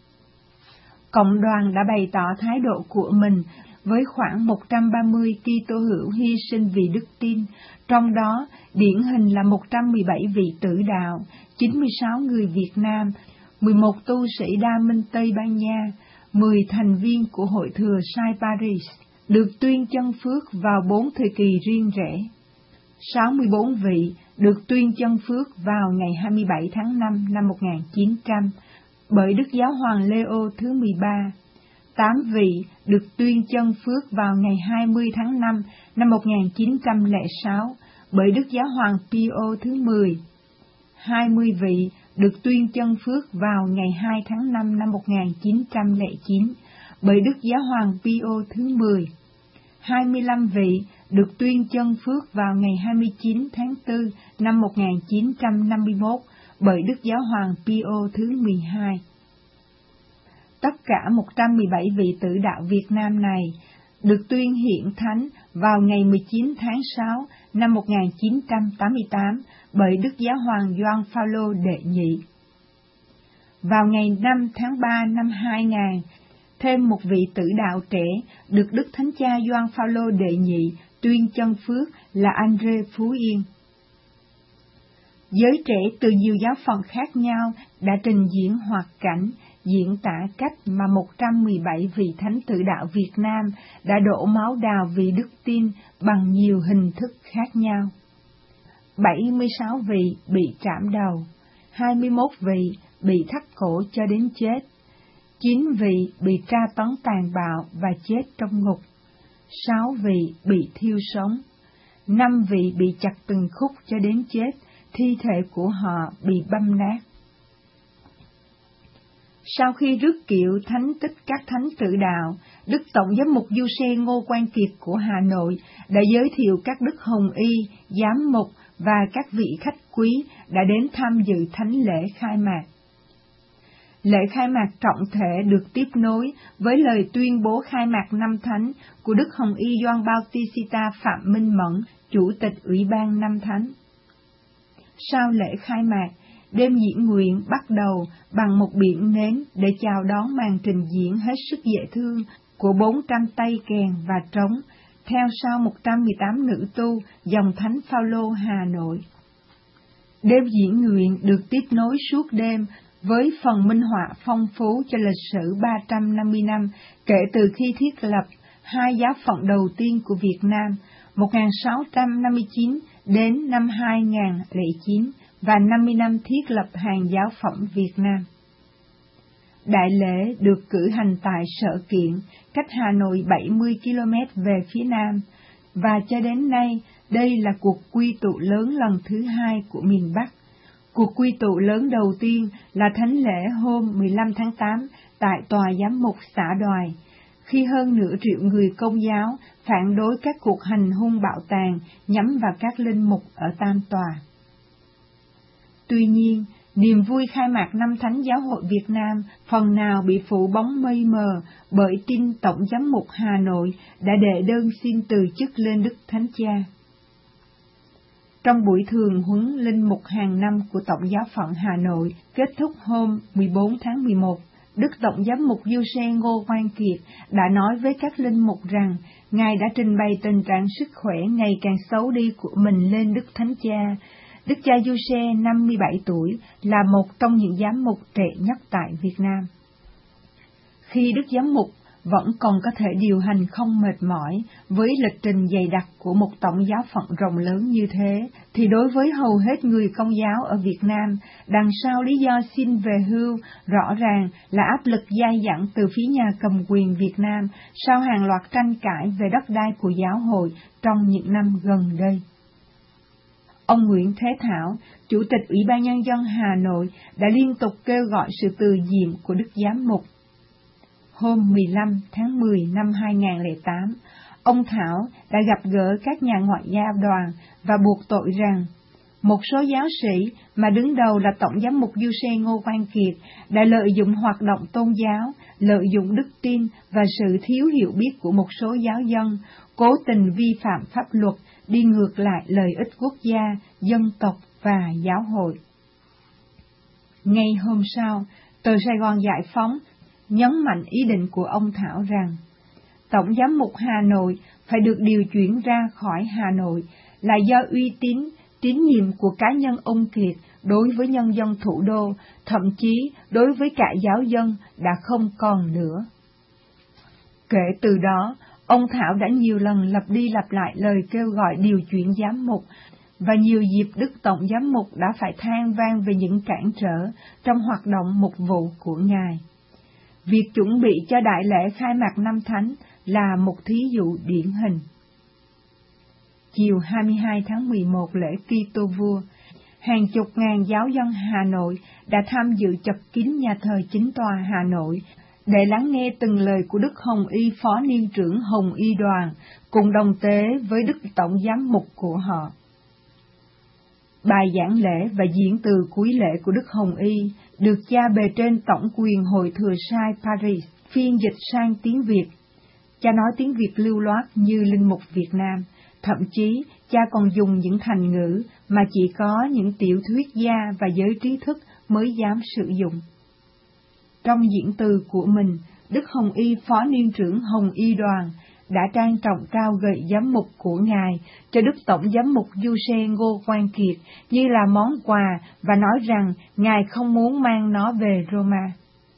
Speaker 3: Cộng đoàn đã bày tỏ thái độ của mình với khoảng một trăm ba mươi Kitô hữu hy sinh vì đức tin, trong đó điển hình là một trăm mười bảy vị tử đạo, chín mươi sáu người Việt Nam, mười một tu sĩ Đa Minh Tây Ban Nha, mười thành viên của Hội thừa Sai Paris, được tuyên chân phước vào bốn thời kỳ riêng rẽ. sáu mươi bốn vị được tuyên chân phước vào ngày hai mươi bảy tháng năm năm một nghìn chín trăm bởi Đức Giáo hoàng Leo thứ mười ba. tám vị được tuyên chân phước vào ngày hai mươi tháng năm năm một nghìn chín trăm lẻ sáu bởi Đức Giáo hoàng Pio thứ mười. hai mươi vị được tuyên chân phước vào ngày hai tháng năm năm một nghìn chín trăm lẻ chín bởi Đức Giáo hoàng Pio thứ mười. hai mươi lăm vị được tuyên chân phước vào ngày hai mươi chín tháng tư năm một nghìn chín trăm năm mươi mốt bởi Đức Giáo hoàng Pio thứ mười hai. Tất cả một trăm mười bảy vị tử đạo Việt Nam này được tuyên hiện thánh vào ngày mười chín tháng sáu năm một nghìn chín trăm tám mươi tám bởi Đức Giáo hoàng Gioan Phaolô đệ nhị. Vào ngày năm tháng ba năm hai nghìn, thêm một vị tử đạo trẻ được Đức Thánh Cha Gioan Phaolô đệ nhị tuyên chân phước là André Phú Yên. Giới trẻ từ nhiều giáo phận khác nhau đã trình diễn hoạt cảnh, diễn tả cách mà một trăm mười bảy vị thánh tử đạo Việt Nam đã đổ máu đào vì đức tin bằng nhiều hình thức khác nhau. bảy mươi sáu vị bị trảm đầu, hai mươi mốt vị bị thắt cổ cho đến chết, chín vị bị tra tấn tàn bạo và chết trong ngục, sáu vị bị thiêu sống, năm vị bị chặt từng khúc cho đến chết, thi thể của họ bị băm nát. Sau khi rước kiệu thánh tích các thánh tự đạo, Đức Tổng giám mục Du-xe Ngô Quang Kiệt của Hà Nội đã giới thiệu các đức hồng y, giám mục và các vị khách quý đã đến tham dự thánh lễ khai mạc. Lễ khai mạc trọng thể được tiếp nối với lời tuyên bố khai mạc năm thánh của Đức Hồng y Gioan Bautista Phạm Minh Mẫn, Chủ tịch Ủy ban năm thánh. Sau lễ khai mạc, đêm diễn nguyện bắt đầu bằng một biển nến để chào đón màn trình diễn hết sức dễ thương của bốn trăm tay kèn và trống, theo sau một trăm mười tám nữ tu dòng Thánh Phaolô Hà Nội. Đêm diễn nguyện được tiếp nối suốt đêm với phần minh họa phong phú cho lịch sử ba trăm năm mươi năm kể từ khi thiết lập hai giáo phận đầu tiên của Việt Nam, một nghìn sáu trăm năm mươi chín đến năm hai nghìn không trăm lẻ chín, và năm mươi năm thiết lập hàng giáo phận Việt Nam. Đại lễ được cử hành tại Sở Kiện, cách Hà Nội bảy mươi ki lô mét về phía nam, và cho đến nay đây là cuộc quy tụ lớn lần thứ hai của miền Bắc. Cuộc quy tụ lớn đầu tiên là thánh lễ hôm mười lăm tháng tám tại Tòa Giám mục xã Đoài, khi hơn nửa triệu người Công giáo phản đối các cuộc hành hung bạo tàn nhắm vào các linh mục ở Tam Tòa. Tuy nhiên, niềm vui khai mạc năm Thánh Giáo hội Việt Nam phần nào bị phủ bóng mây mờ bởi tin Tổng Giám mục Hà Nội đã đệ đơn xin từ chức lên Đức Thánh Cha. Trong buổi thường huấn linh mục hàng năm của Tổng giáo phận Hà Nội kết thúc hôm mười bốn tháng mười một, Đức Tổng giám mục Du Xe Ngô Quang Kiệt đã nói với các linh mục rằng Ngài đã trình bày tình trạng sức khỏe ngày càng xấu đi của mình lên Đức Thánh Cha. Đức cha Du Xe, năm mươi bảy tuổi, là một trong những giám mục trẻ nhất tại Việt Nam. Khi Đức Giám mục vẫn còn có thể điều hành không mệt mỏi với lịch trình dày đặc của một tổng giáo phận rộng lớn như thế, thì đối với hầu hết người Công giáo ở Việt Nam, đằng sau lý do xin về hưu rõ ràng là áp lực dai dẳng từ phía nhà cầm quyền Việt Nam sau hàng loạt tranh cãi về đất đai của giáo hội trong những năm gần đây. Ông Nguyễn Thế Thảo, Chủ tịch Ủy ban Nhân dân Hà Nội, đã liên tục kêu gọi sự từ nhiệm của Đức Giám mục. Hôm mười lăm tháng mười năm hai nghìn không trăm lẻ tám, ông Thảo đã gặp gỡ các nhà ngoại giao đoàn và buộc tội rằng một số giáo sĩ mà đứng đầu là Tổng giám mục Du Xe Ngô Quang Kiệt đã lợi dụng hoạt động tôn giáo, lợi dụng đức tin và sự thiếu hiểu biết của một số giáo dân, cố tình vi phạm pháp luật, đi ngược lại lợi ích quốc gia, dân tộc và giáo hội. Ngay hôm sau, tờ Sài Gòn Giải Phóng nhấn mạnh ý định của ông Thảo rằng Tổng giám mục Hà Nội phải được điều chuyển ra khỏi Hà Nội là do uy tín, tín nhiệm của cá nhân ông Kiệt đối với nhân dân thủ đô, thậm chí đối với cả giáo dân đã không còn nữa. Kể từ đó, ông Thảo đã nhiều lần lặp đi lặp lại lời kêu gọi điều chuyển giám mục, và nhiều dịp Đức Tổng giám mục đã phải than vang về những cản trở trong hoạt động mục vụ của Ngài. Việc chuẩn bị cho đại lễ khai mạc năm Thánh là một thí dụ điển hình. Chiều hai mươi hai tháng mười một lễ Kitô Vua, hàng chục ngàn giáo dân Hà Nội đã tham dự chật kín nhà thờ Chính tòa Hà Nội để lắng nghe từng lời của Đức Hồng Y Phó Niên trưởng Hồng Y Đoàn cùng đồng tế với Đức Tổng giám mục của họ. Bài giảng lễ và diễn từ cuối lễ của Đức Hồng Y được cha bề trên Tổng quyền Hội Thừa Sai Paris phiên dịch sang tiếng Việt. Cha nói tiếng Việt lưu loát như linh mục Việt Nam, thậm chí cha còn dùng những thành ngữ mà chỉ có những tiểu thuyết gia và giới trí thức mới dám sử dụng. Trong diễn từ của mình, Đức Hồng Y Phó Niên trưởng Hồng Y Đoàn đã trang trọng cao gậy giám mục của Ngài cho Đức Tổng giám mục Du Xe Ngô Quang Kiệt như là món quà và nói rằng Ngài không muốn mang nó về Roma.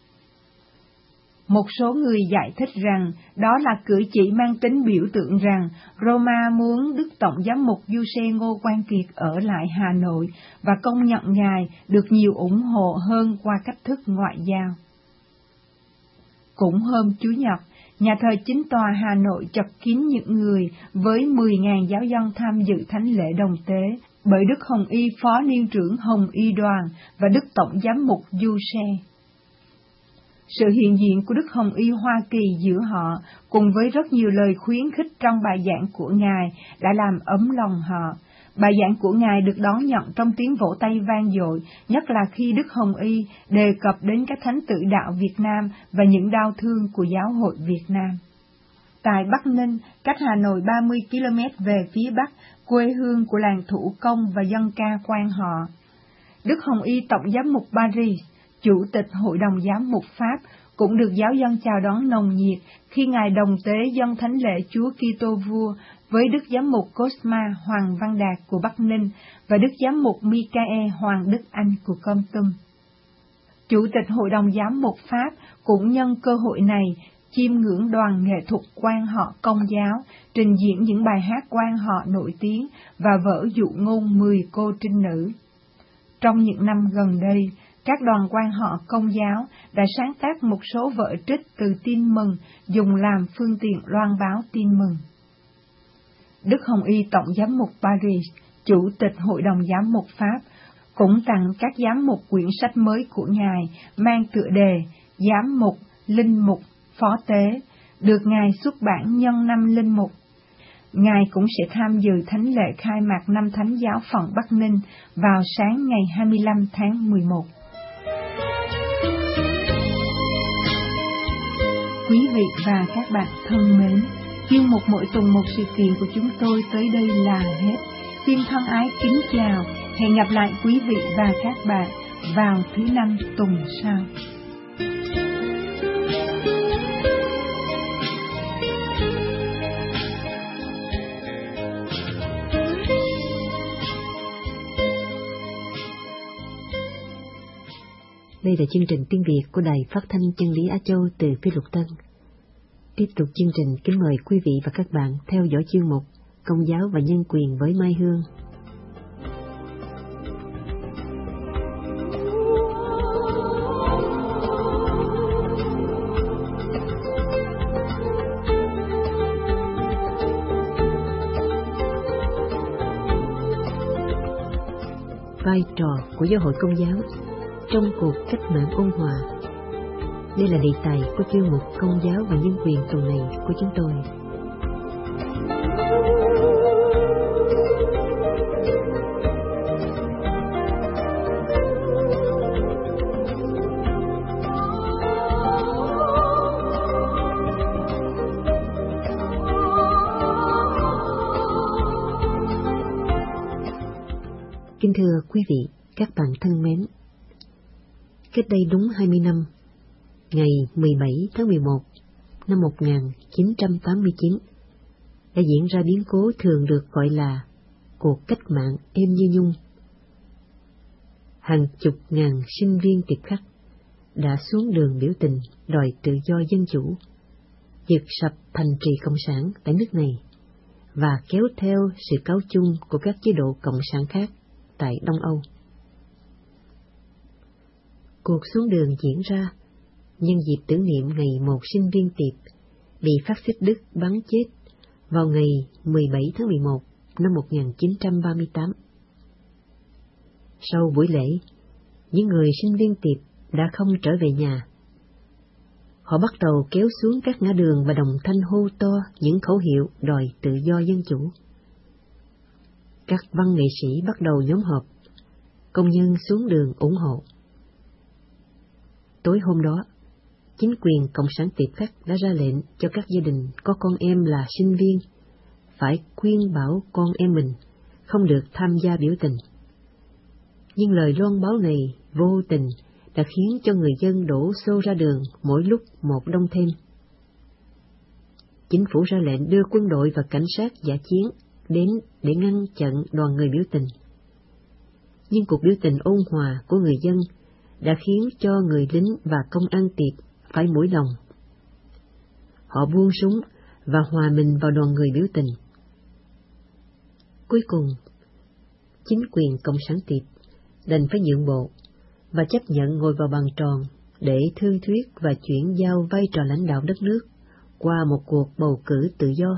Speaker 3: Một số người giải thích rằng đó là cử chỉ mang tính biểu tượng rằng Roma muốn Đức Tổng giám mục Du Xe Ngô Quang Kiệt ở lại Hà Nội và công nhận Ngài được nhiều ủng hộ hơn qua cách thức ngoại giao. Cũng hôm Chủ nhật, nhà thờ Chính tòa Hà Nội chật kín những người với mười nghìn giáo dân tham dự thánh lễ đồng tế bởi Đức Hồng Y Phó Niên trưởng Hồng Y Đoàn và Đức Tổng giám mục Du Xe. Sự hiện diện của Đức Hồng Y Hoa Kỳ giữa họ, cùng với rất nhiều lời khuyến khích trong bài giảng của Ngài, đã làm ấm lòng họ. Bài giảng của Ngài được đón nhận trong tiếng vỗ tay vang dội, nhất là khi Đức Hồng Y đề cập đến các thánh tử đạo Việt Nam và những đau thương của giáo hội Việt Nam. Tại Bắc Ninh, cách Hà Nội ba mươi ki lô mét về phía Bắc, quê hương của làng thủ công và dân ca quan họ, Đức Hồng Y Tổng giám mục Paris, Chủ tịch Hội đồng Giám mục Pháp, cũng được giáo dân chào đón nồng nhiệt khi Ngài đồng tế dâng thánh lễ Chúa Kitô Vua với Đức Giám mục Cosma Hoàng Văn Đạt của Bắc Ninh và Đức Giám mục Michael Hoàng Đức Anh của Kon Tum. Chủ tịch Hội đồng Giám mục Pháp cũng nhân cơ hội này chiêm ngưỡng đoàn nghệ thuật quan họ Công giáo trình diễn những bài hát quan họ nổi tiếng và vở dụ ngôn Mười Cô Trinh Nữ. Trong những năm gần đây, các đoàn quan họ Công giáo đã sáng tác một số vở trích từ tin mừng dùng làm phương tiện loan báo tin mừng. Đức Hồng Y Tổng giám mục Paris, Chủ tịch Hội đồng Giám mục Pháp, cũng tặng các giám mục quyển sách mới của Ngài mang tựa đề Giám mục, Linh mục, Phó tế, được Ngài xuất bản nhân năm Linh mục. Ngài cũng sẽ tham dự thánh lễ khai mạc năm Thánh giáo phận Bắc Ninh vào sáng ngày hai mươi lăm tháng mười một. Quý vị và các bạn thân mến, chuyên mục mỗi tuần một sự kiện của chúng tôi tới đây là hết. Xin thân ái kính chào, hẹn gặp lại quý vị và các bạn vào thứ năm tuần sau.
Speaker 1: Đây là chương trình tiếng Việt của Đài Phát thanh Chân lý Á Châu từ phía Lục Tân. Tiếp tục chương trình, kính mời quý vị và các bạn theo dõi chuyên mục Công giáo và nhân quyền với Mai Hương. Vai trò của Giáo hội Công giáo trong cuộc cách mạng ôn hòa. Đây là đề tài của chuyên mục Công giáo và nhân quyền tuần này của chúng tôi. Kính thưa quý vị, các bạn thân mến, cách đây đúng hai mươi năm, ngày mười bảy tháng mười một năm một nghìn chín trăm tám mươi chín, đã diễn ra biến cố thường được gọi là cuộc cách mạng êm như nhung. Hàng chục ngàn sinh viên tiệp khắc đã xuống đường biểu tình đòi tự do dân chủ, giật sập thành trì cộng sản tại nước này và kéo theo sự cáo chung của các chế độ cộng sản khác tại Đông Âu. Cuộc xuống đường diễn ra nhân dịp tưởng niệm ngày một sinh viên tiệp bị phát xít Đức bắn chết vào ngày mười bảy tháng mười một năm một nghìn chín trăm ba mươi tám. Sau buổi lễ, những người sinh viên tiệp đã không trở về nhà. Họ bắt đầu kéo xuống các ngã đường và đồng thanh hô to những khẩu hiệu đòi tự do dân chủ. Các văn nghệ sĩ bắt đầu nhóm họp, công nhân xuống đường ủng hộ. Tối hôm đó, chính quyền Cộng sản tiệp khắc đã ra lệnh cho các gia đình có con em là sinh viên phải khuyên bảo con em mình không được tham gia biểu tình. Nhưng lời loan báo này vô tình đã khiến cho người dân đổ xô ra đường mỗi lúc một đông thêm. Chính phủ ra lệnh đưa quân đội và cảnh sát dã chiến đến để ngăn chặn đoàn người biểu tình. Nhưng cuộc biểu tình ôn hòa của người dân đã khiến cho người lính và công an tiệp phải mũi lòng. Họ buông súng và hòa mình vào đoàn người biểu tình. Cuối cùng, chính quyền Cộng sản tiệp đành phải nhượng bộ và chấp nhận ngồi vào bàn tròn để thương thuyết và chuyển giao vai trò lãnh đạo đất nước qua một cuộc bầu cử tự do.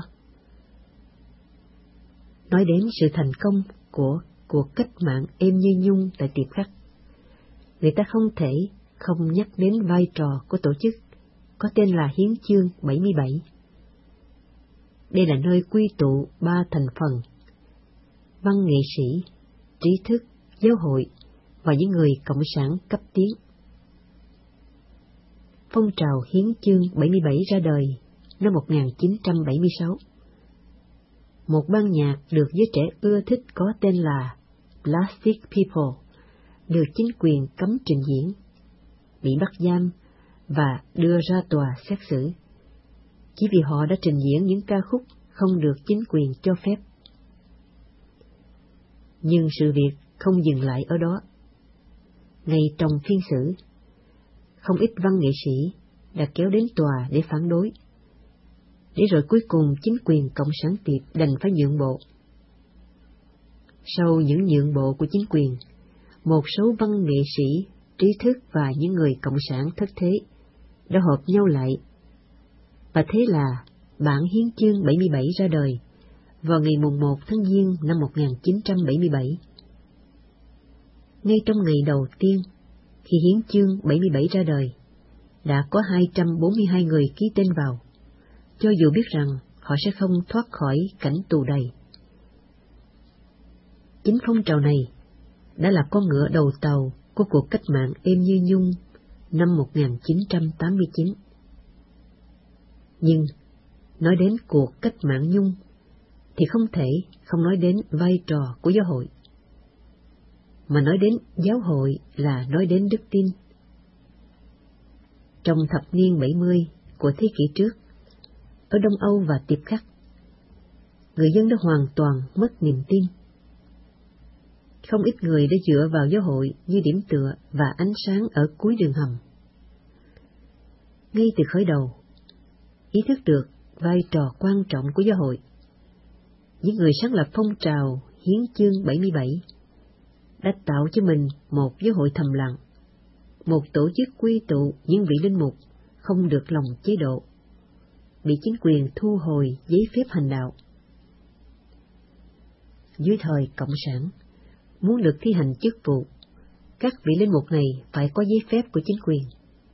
Speaker 1: Nói đến sự thành công của cuộc cách mạng êm như nhung tại tiệp khắc, người ta không thể không nhắc đến vai trò của tổ chức có tên là Hiến chương bảy mươi bảy. Đây là nơi quy tụ ba thành phần: văn nghệ sĩ, trí thức, giáo hội và những người cộng sản cấp tiến. Phong trào Hiến chương bảy mươi bảy ra đời năm một nghìn chín trăm bảy mươi sáu. Một ban nhạc được giới trẻ ưa thích có tên là Plastic People được chính quyền cấm trình diễn, bị bắt giam và đưa ra tòa xét xử, chỉ vì họ đã trình diễn những ca khúc không được chính quyền cho phép. Nhưng sự việc không dừng lại ở đó. Ngay trong phiên xử, không ít văn nghệ sĩ đã kéo đến tòa để phản đối. Để rồi cuối cùng chính quyền Cộng sản Tiệp đành phải nhượng bộ. Sau những nhượng bộ của chính quyền, một số văn nghệ sĩ, trí thức và những người cộng sản thất thế đã hợp nhau lại, và thế là bản hiến chương bảy mươi bảy ra đời vào ngày mùng một tháng Giêng năm một nghìn chín trăm bảy mươi bảy. Ngay trong ngày đầu tiên, khi hiến chương bảy mươi bảy ra đời, đã có hai trăm bốn mươi hai người ký tên vào, cho dù biết rằng họ sẽ không thoát khỏi cảnh tù đầy. Chính phong trào này đã là con ngựa đầu tàu của cuộc cách mạng êm như nhung năm một nghìn chín trăm tám mươi chín. Nhưng nói đến cuộc cách mạng nhung thì không thể không nói đến vai trò của giáo hội. Mà nói đến giáo hội là nói đến đức tin. Trong thập niên bảy mươi của thế kỷ trước, ở Đông Âu và Tiệp Khắc, người dân đã hoàn toàn mất niềm tin. Không ít người đã dựa vào giáo hội như điểm tựa và ánh sáng ở cuối đường hầm. Ngay từ khởi đầu, ý thức được vai trò quan trọng của giáo hội, những người sáng lập phong trào hiến chương bảy mươi bảy đã tạo cho mình một giáo hội thầm lặng, một tổ chức quy tụ những vị linh mục không được lòng chế độ, bị chính quyền thu hồi giấy phép hành đạo. Dưới thời Cộng sản, muốn được thi hành chức vụ, các vị linh mục này phải có giấy phép của chính quyền.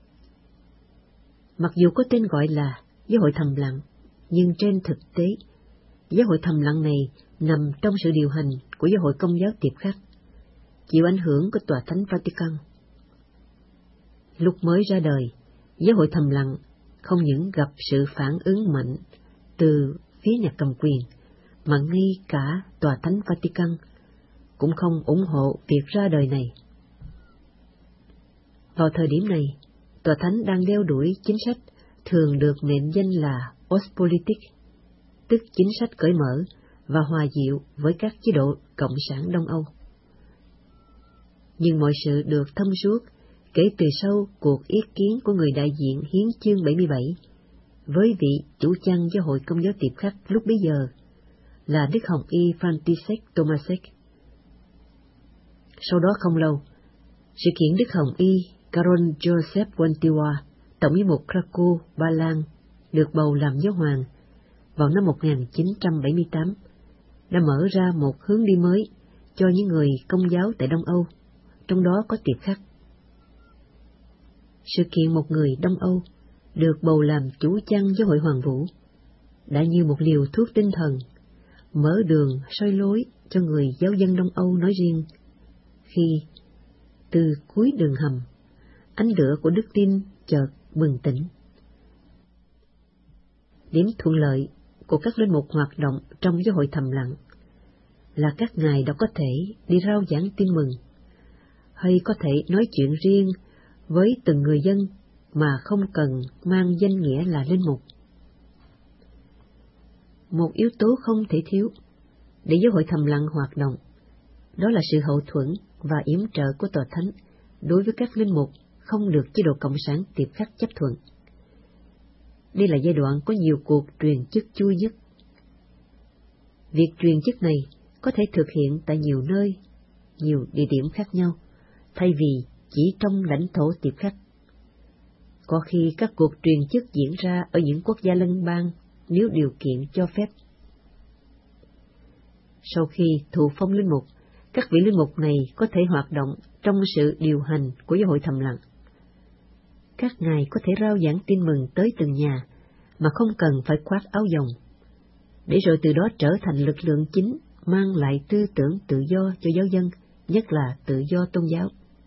Speaker 1: Mặc dù có tên gọi là giáo hội thầm lặng, nhưng trên thực tế, giáo hội thầm lặng này nằm trong sự điều hành của giáo hội Công giáo Tiệp Khắc, chịu ảnh hưởng của Tòa Thánh Vatican. Lúc mới ra đời, giáo hội thầm lặng không những gặp sự phản ứng mạnh từ phía nhà cầm quyền, mà ngay cả Tòa Thánh Vatican cũng không ủng hộ việc ra đời này. Vào thời điểm này, Tòa Thánh đang đeo đuổi chính sách thường được mệnh danh là Ostpolitik, tức chính sách cởi mở và hòa dịu với các chế độ cộng sản Đông Âu. Nhưng mọi sự được thông suốt kể từ sau cuộc ý kiến của người đại diện hiến chương bảy mươi bảy với vị chủ chăn giáo hội Công giáo Tiệp Khắc lúc bấy giờ là Đức Hồng Y František Tomášek. Sau đó không lâu, sự kiện Đức Hồng Y Karol Joseph Wojtyła, tổng giám mục Krakow, Ba Lan, được bầu làm giáo hoàng vào năm một nghìn chín trăm bảy mươi tám, đã mở ra một hướng đi mới cho những người Công giáo tại Đông Âu, trong đó có Tiệp Khắc. Sự kiện một người Đông Âu được bầu làm chủ chăn giáo hội Hoàng Vũ đã như một liều thuốc tinh thần, mở đường soi lối cho người giáo dân Đông Âu nói riêng, khi từ cuối đường hầm, ánh lửa của đức tin chợt bừng tỉnh. Điểm thuận lợi của các linh mục hoạt động trong giáo hội thầm lặng là các ngài đã có thể đi rao giảng tin mừng, hay có thể nói chuyện riêng với từng người dân mà không cần mang danh nghĩa là linh mục. Một yếu tố không thể thiếu để giáo hội thầm lặng hoạt động, đó là sự hậu thuẫn và yểm trợ của Tòa Thánh đối với các linh mục không được chế độ Cộng sản Tiệp Khắc chấp thuận. Đây là giai đoạn có nhiều cuộc truyền chức chui nhất. Việc truyền chức này có thể thực hiện tại nhiều nơi, nhiều địa điểm khác nhau, thay vì chỉ trong lãnh thổ Tiệp Khắc. Có khi các cuộc truyền chức diễn ra ở những quốc gia lân bang nếu điều kiện cho phép. Sau khi thụ phong linh mục, các vị linh mục này có thể hoạt động trong sự điều hành của giáo hội thầm lặng. Các ngài có thể rao giảng tin mừng tới từng nhà mà không cần phải khoác áo dòng, để rồi từ đó trở thành lực lượng chính mang lại tư tưởng tự do cho giáo dân, nhất là tự do tôn giáo.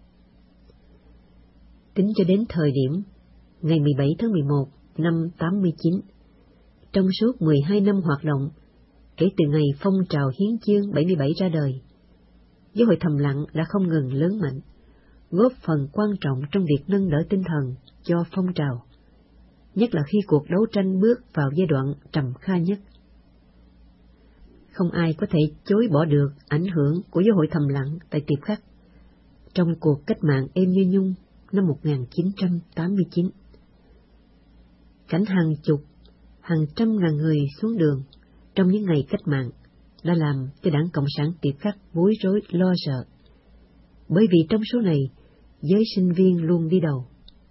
Speaker 1: Tính cho đến thời điểm ngày mười bảy tháng mười một năm tám mươi chín, trong suốt mười hai năm hoạt động, kể từ ngày phong trào hiến chương bảy mươi bảy ra đời, giáo hội thầm lặng đã không ngừng lớn mạnh, góp phần quan trọng trong việc nâng đỡ tinh thần cho phong trào, nhất là khi cuộc đấu tranh bước vào giai đoạn trầm kha nhất. Không ai có thể chối bỏ được ảnh hưởng của giáo hội thầm lặng tại Tiệp Khắc trong cuộc cách mạng êm như nhung năm một nghìn chín trăm tám mươi chín. Cảnh hàng chục, hàng trăm ngàn người xuống đường trong những ngày cách mạng đã làm cho Đảng Cộng sản Tiệp Khắc bối rối lo sợ, bởi vì trong số này, giới sinh viên luôn đi đầu.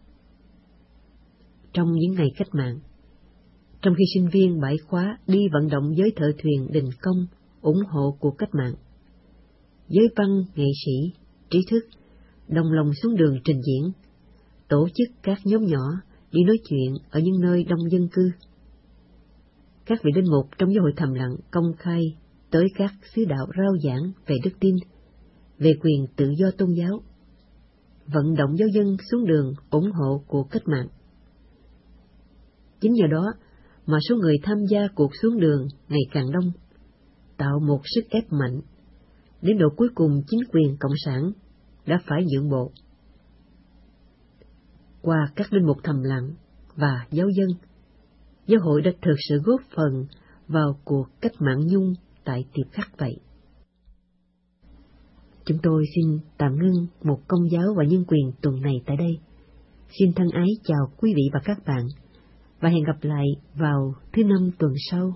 Speaker 1: Trong những ngày cách mạng, trong khi sinh viên bãi khóa đi vận động giới thợ thuyền đình công ủng hộ cuộc cách mạng, giới văn, nghệ sĩ, trí thức đồng lòng xuống đường trình diễn, tổ chức các nhóm nhỏ đi nói chuyện ở những nơi đông dân cư. Các vị linh mục trong giáo hội thầm lặng công khai tới các sứ đạo rao giảng về đức tin, về quyền tự do tôn giáo, vận động giáo dân xuống đường ủng hộ cuộc cách mạng. Chính nhờ đó mà số người tham gia cuộc xuống đường ngày càng đông, tạo một sức ép mạnh, đến độ cuối cùng chính quyền Cộng sản đã phải nhượng bộ. Qua các linh mục thầm lặng và giáo dân, giáo hội đã thực sự góp phần vào cuộc cách mạng nhung tại Tiệp Khắc vậy. Chúng tôi xin tạm ngưng một công giáo và nhân quyền tuần này tại đây. Xin thân ái chào quý vị và các bạn, và hẹn gặp lại vào thứ năm tuần sau.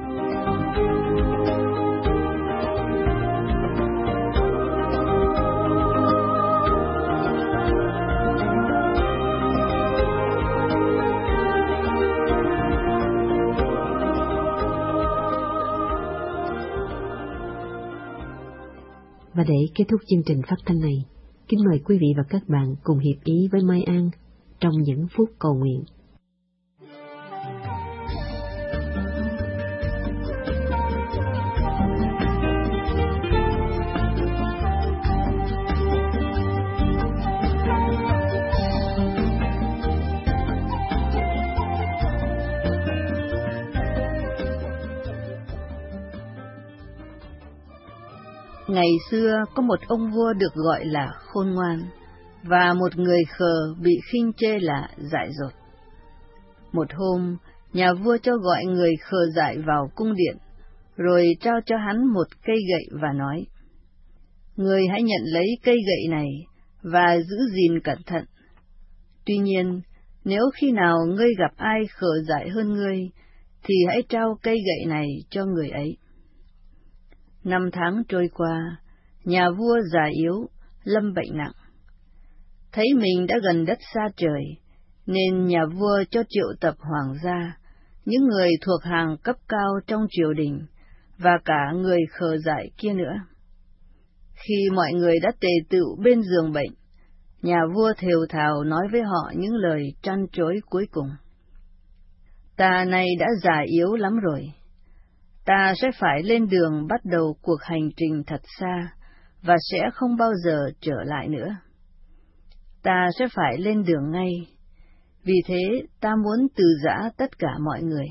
Speaker 1: Và để kết thúc chương trình phát thanh này, kính mời quý vị và các bạn cùng hiệp ý với Mai An trong những phút cầu nguyện.
Speaker 4: Ngày xưa có một ông vua được gọi là khôn ngoan, và một người khờ bị khinh chê là dại dột. Một hôm, nhà vua cho gọi người khờ dại vào cung điện, rồi trao cho hắn một cây gậy và nói: "Ngươi hãy nhận lấy cây gậy này và giữ gìn cẩn thận. Tuy nhiên, nếu khi nào ngươi gặp ai khờ dại hơn ngươi, thì hãy trao cây gậy này cho người ấy." Năm tháng trôi qua, nhà vua già yếu, lâm bệnh nặng. Thấy mình đã gần đất xa trời, nên nhà vua cho triệu tập hoàng gia, những người thuộc hàng cấp cao trong triều đình, và cả người khờ dại kia nữa. Khi mọi người đã tề tựu bên giường bệnh, nhà vua thều thào nói với họ những lời trăn trối cuối cùng: "Ta nay đã già yếu lắm rồi. Ta sẽ phải lên đường bắt đầu cuộc hành trình thật xa, và sẽ không bao giờ trở lại nữa. Ta sẽ phải lên đường ngay, vì thế ta muốn từ giã tất cả mọi người."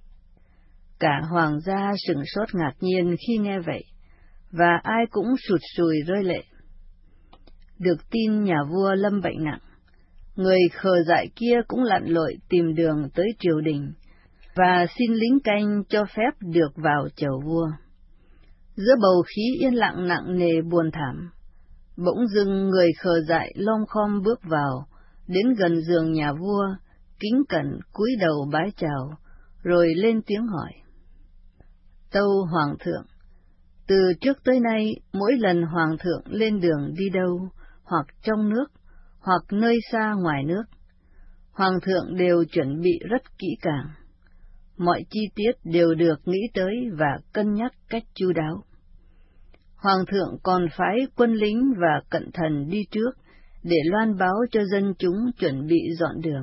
Speaker 4: Cả hoàng gia sửng sốt ngạc nhiên khi nghe vậy, và ai cũng sụt sùi rơi lệ. Được tin nhà vua lâm bệnh nặng, người khờ dại kia cũng lặn lội tìm đường tới triều đình, và xin lính canh cho phép được vào chầu vua. Giữa bầu khí yên lặng nặng nề buồn thảm, bỗng dưng người khờ dại lom khom bước vào, đến gần giường nhà vua, kính cẩn cúi đầu bái chào, rồi lên tiếng hỏi: "Tâu hoàng thượng, từ trước tới nay, mỗi lần hoàng thượng lên đường đi đâu, hoặc trong nước, hoặc nơi xa ngoài nước, hoàng thượng đều chuẩn bị rất kỹ càng. Mọi chi tiết đều được nghĩ tới và cân nhắc cách chu đáo. Hoàng thượng còn phái quân lính và cận thần đi trước để loan báo cho dân chúng chuẩn bị dọn đường.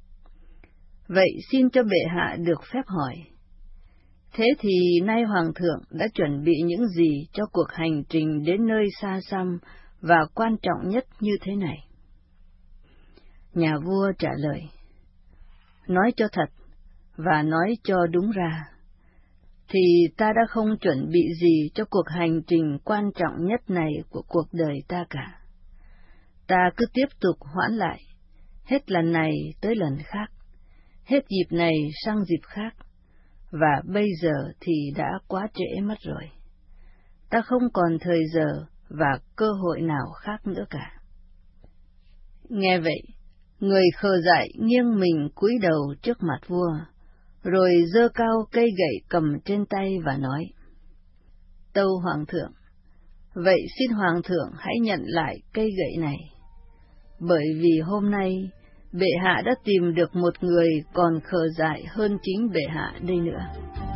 Speaker 4: Vậy xin cho bệ hạ được phép hỏi, thế thì nay hoàng thượng đã chuẩn bị những gì cho cuộc hành trình đến nơi xa xăm và quan trọng nhất như thế này?" Nhà vua trả lời: "Nói cho thật và nói cho đúng ra, thì ta đã không chuẩn bị gì cho cuộc hành trình quan trọng nhất này của cuộc đời ta cả. Ta cứ tiếp tục hoãn lại, hết lần này tới lần khác, hết dịp này sang dịp khác, và bây giờ thì đã quá trễ mất rồi. Ta không còn thời giờ và cơ hội nào khác nữa cả." Nghe vậy, người khờ dại nghiêng mình cúi đầu trước mặt vua, rồi giơ cao cây gậy cầm trên tay và nói: Tâu Hoàng thượng, vậy xin Hoàng thượng hãy nhận lại cây gậy này, bởi vì hôm nay bệ hạ đã tìm được một người còn khờ dại hơn chính bệ hạ đây nữa.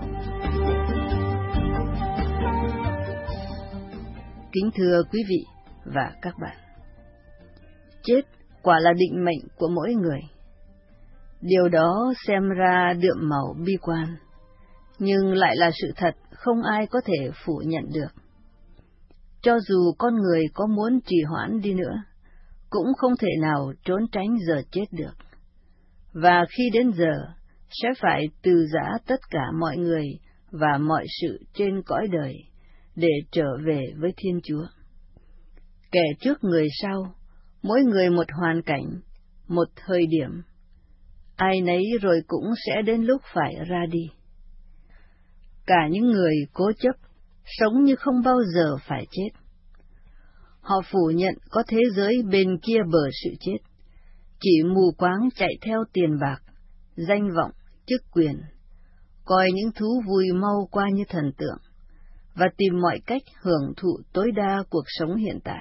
Speaker 4: Kính thưa quý vị và các bạn, chết quả là định mệnh của mỗi người. Điều đó xem ra đượm màu bi quan, nhưng lại là sự thật không ai có thể phủ nhận được. Cho dù con người có muốn trì hoãn đi nữa, cũng không thể nào trốn tránh giờ chết được. Và khi đến giờ, sẽ phải từ giã tất cả mọi người và mọi sự trên cõi đời để trở về với Thiên Chúa. Kẻ trước người sau, mỗi người một hoàn cảnh, một thời điểm, ai nấy rồi cũng sẽ đến lúc phải ra đi. Cả những người cố chấp, sống như không bao giờ phải chết. Họ phủ nhận có thế giới bên kia bờ sự chết, chỉ mù quáng chạy theo tiền bạc, danh vọng, chức quyền, coi những thú vui mau qua như thần tượng, và tìm mọi cách hưởng thụ tối đa cuộc sống hiện tại.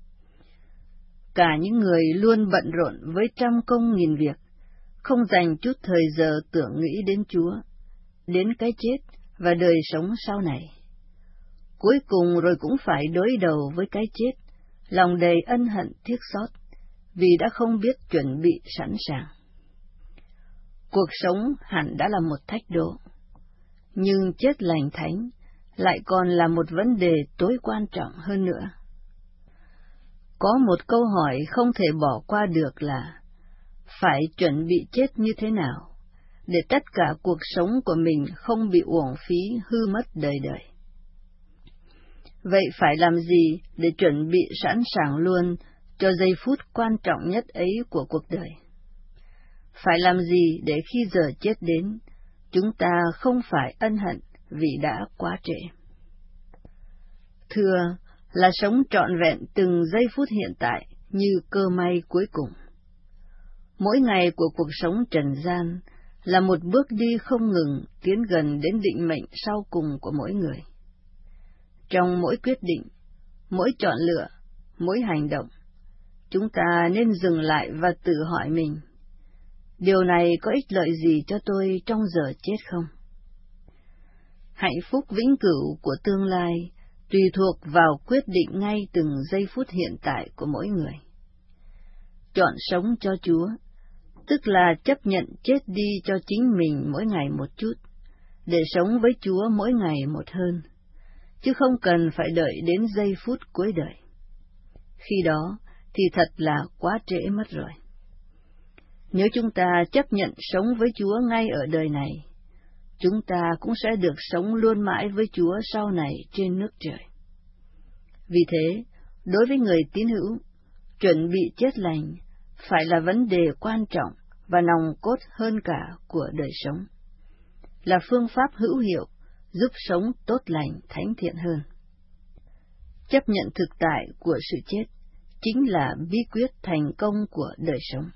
Speaker 4: Cả những người luôn bận rộn với trăm công nghìn việc, không dành chút thời giờ tưởng nghĩ đến Chúa, đến cái chết và đời sống sau này. Cuối cùng rồi cũng phải đối đầu với cái chết, lòng đầy ân hận tiếc xót, vì đã không biết chuẩn bị sẵn sàng. Cuộc sống hẳn đã là một thách đố, nhưng chết lành thánh lại còn là một vấn đề tối quan trọng hơn nữa. Có một câu hỏi không thể bỏ qua được là phải chuẩn bị chết như thế nào để tất cả cuộc sống của mình không bị uổng phí hư mất đời đời. Vậy phải làm gì để chuẩn bị sẵn sàng luôn cho giây phút quan trọng nhất ấy của cuộc đời? Phải làm gì để khi giờ chết đến, chúng ta không phải ân hận vì đã quá trễ? Thưa là sống trọn vẹn từng giây phút hiện tại như cơ may cuối cùng. Mỗi ngày của cuộc sống trần gian là một bước đi không ngừng tiến gần đến định mệnh sau cùng của mỗi người. Trong mỗi quyết định, mỗi chọn lựa, mỗi hành động, chúng ta nên dừng lại và tự hỏi mình, điều này có ích lợi gì cho tôi trong giờ chết không? Hạnh phúc vĩnh cửu của tương lai tùy thuộc vào quyết định ngay từng giây phút hiện tại của mỗi người. Chọn sống cho Chúa, tức là chấp nhận chết đi cho chính mình mỗi ngày một chút, để sống với Chúa mỗi ngày một hơn, chứ không cần phải đợi đến giây phút cuối đời. Khi đó thì thật là quá trễ mất rồi. Nếu chúng ta chấp nhận sống với Chúa ngay ở đời này, chúng ta cũng sẽ được sống luôn mãi với Chúa sau này trên nước trời. Vì thế, đối với người tín hữu, chuẩn bị chết lành phải là vấn đề quan trọng và nòng cốt hơn cả của đời sống, là phương pháp hữu hiệu giúp sống tốt lành thánh thiện hơn. Chấp nhận thực tại của sự chết chính là bí quyết thành công của đời sống.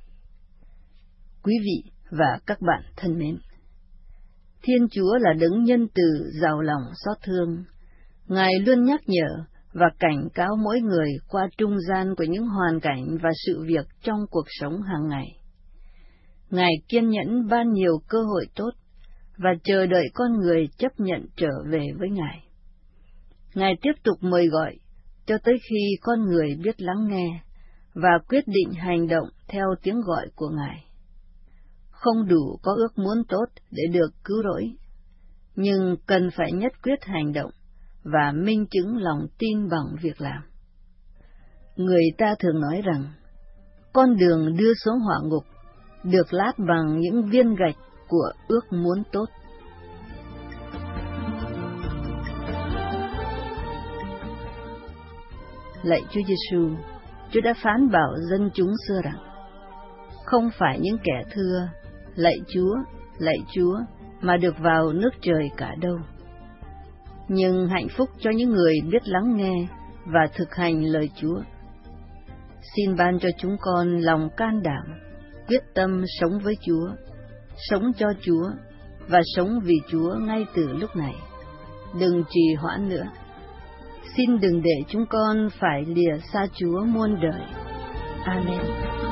Speaker 4: Quý vị và các bạn thân mến, Thiên Chúa là đấng nhân từ giàu lòng xót thương. Ngài luôn nhắc nhở và cảnh cáo mỗi người qua trung gian của những hoàn cảnh và sự việc trong cuộc sống hàng ngày. Ngài kiên nhẫn ban nhiều cơ hội tốt và chờ đợi con người chấp nhận trở về với Ngài. Ngài tiếp tục mời gọi cho tới khi con người biết lắng nghe và quyết định hành động theo tiếng gọi của Ngài. Không đủ có ước muốn tốt để được cứu rỗi, nhưng cần phải nhất quyết hành động và minh chứng lòng tin bằng việc làm. Người ta thường nói rằng, con đường đưa xuống hỏa ngục được lát bằng những viên gạch của ước muốn tốt. Lạy Chúa Giêsu, Chúa đã phán bảo dân chúng xưa rằng, không phải những kẻ thưa, lạy Chúa, lạy Chúa, mà được vào nước trời cả đâu. Nhưng hạnh phúc cho những người biết lắng nghe và thực hành lời Chúa. Xin ban cho chúng con lòng can đảm, quyết tâm sống với Chúa, sống cho Chúa và sống vì Chúa ngay từ lúc này. Đừng trì hoãn nữa. Xin đừng để chúng con phải lìa xa Chúa muôn đời. Amen.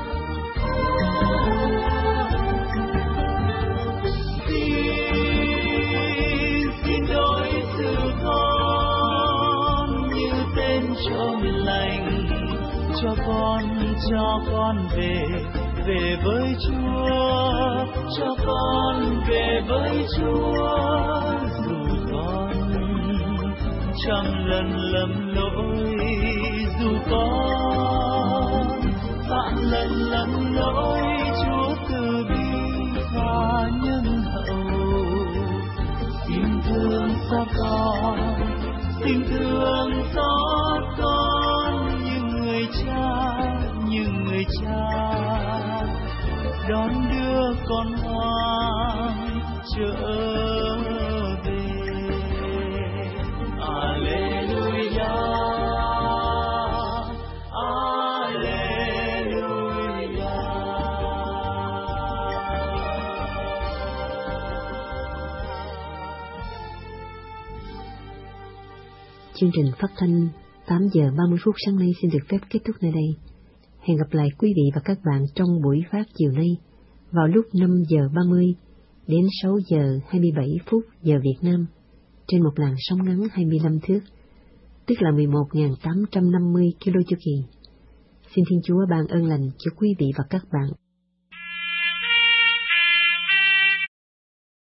Speaker 2: Xin đổi sự con như tên trong lành, cho con, cho con về, về với Chúa, cho con về với Chúa, dù con trăm lần lầm lỗi, dù con vạn lần lầm lỗi, Chúa từ bi tha nhân hậu. Xin thương xót con, xin thương xót con như người cha, như người cha đón đưa con ngoan trở về. Alleluia, Alleluia.
Speaker 1: Chương trình phát thanh tám giờ ba mươi phút sáng nay xin được phép kết thúc nơi đây. Hẹn gặp lại quý vị và các bạn trong buổi phát chiều nay vào lúc năm giờ ba mươi đến sáu giờ hai mươi bảy phút giờ Việt Nam trên một làn sóng ngắn hai mươi lăm thước, tức là mười một nghìn tám trăm năm mươi ki lô chu kỳ. Xin Thiên Chúa ban ơn lành cho quý vị và các bạn.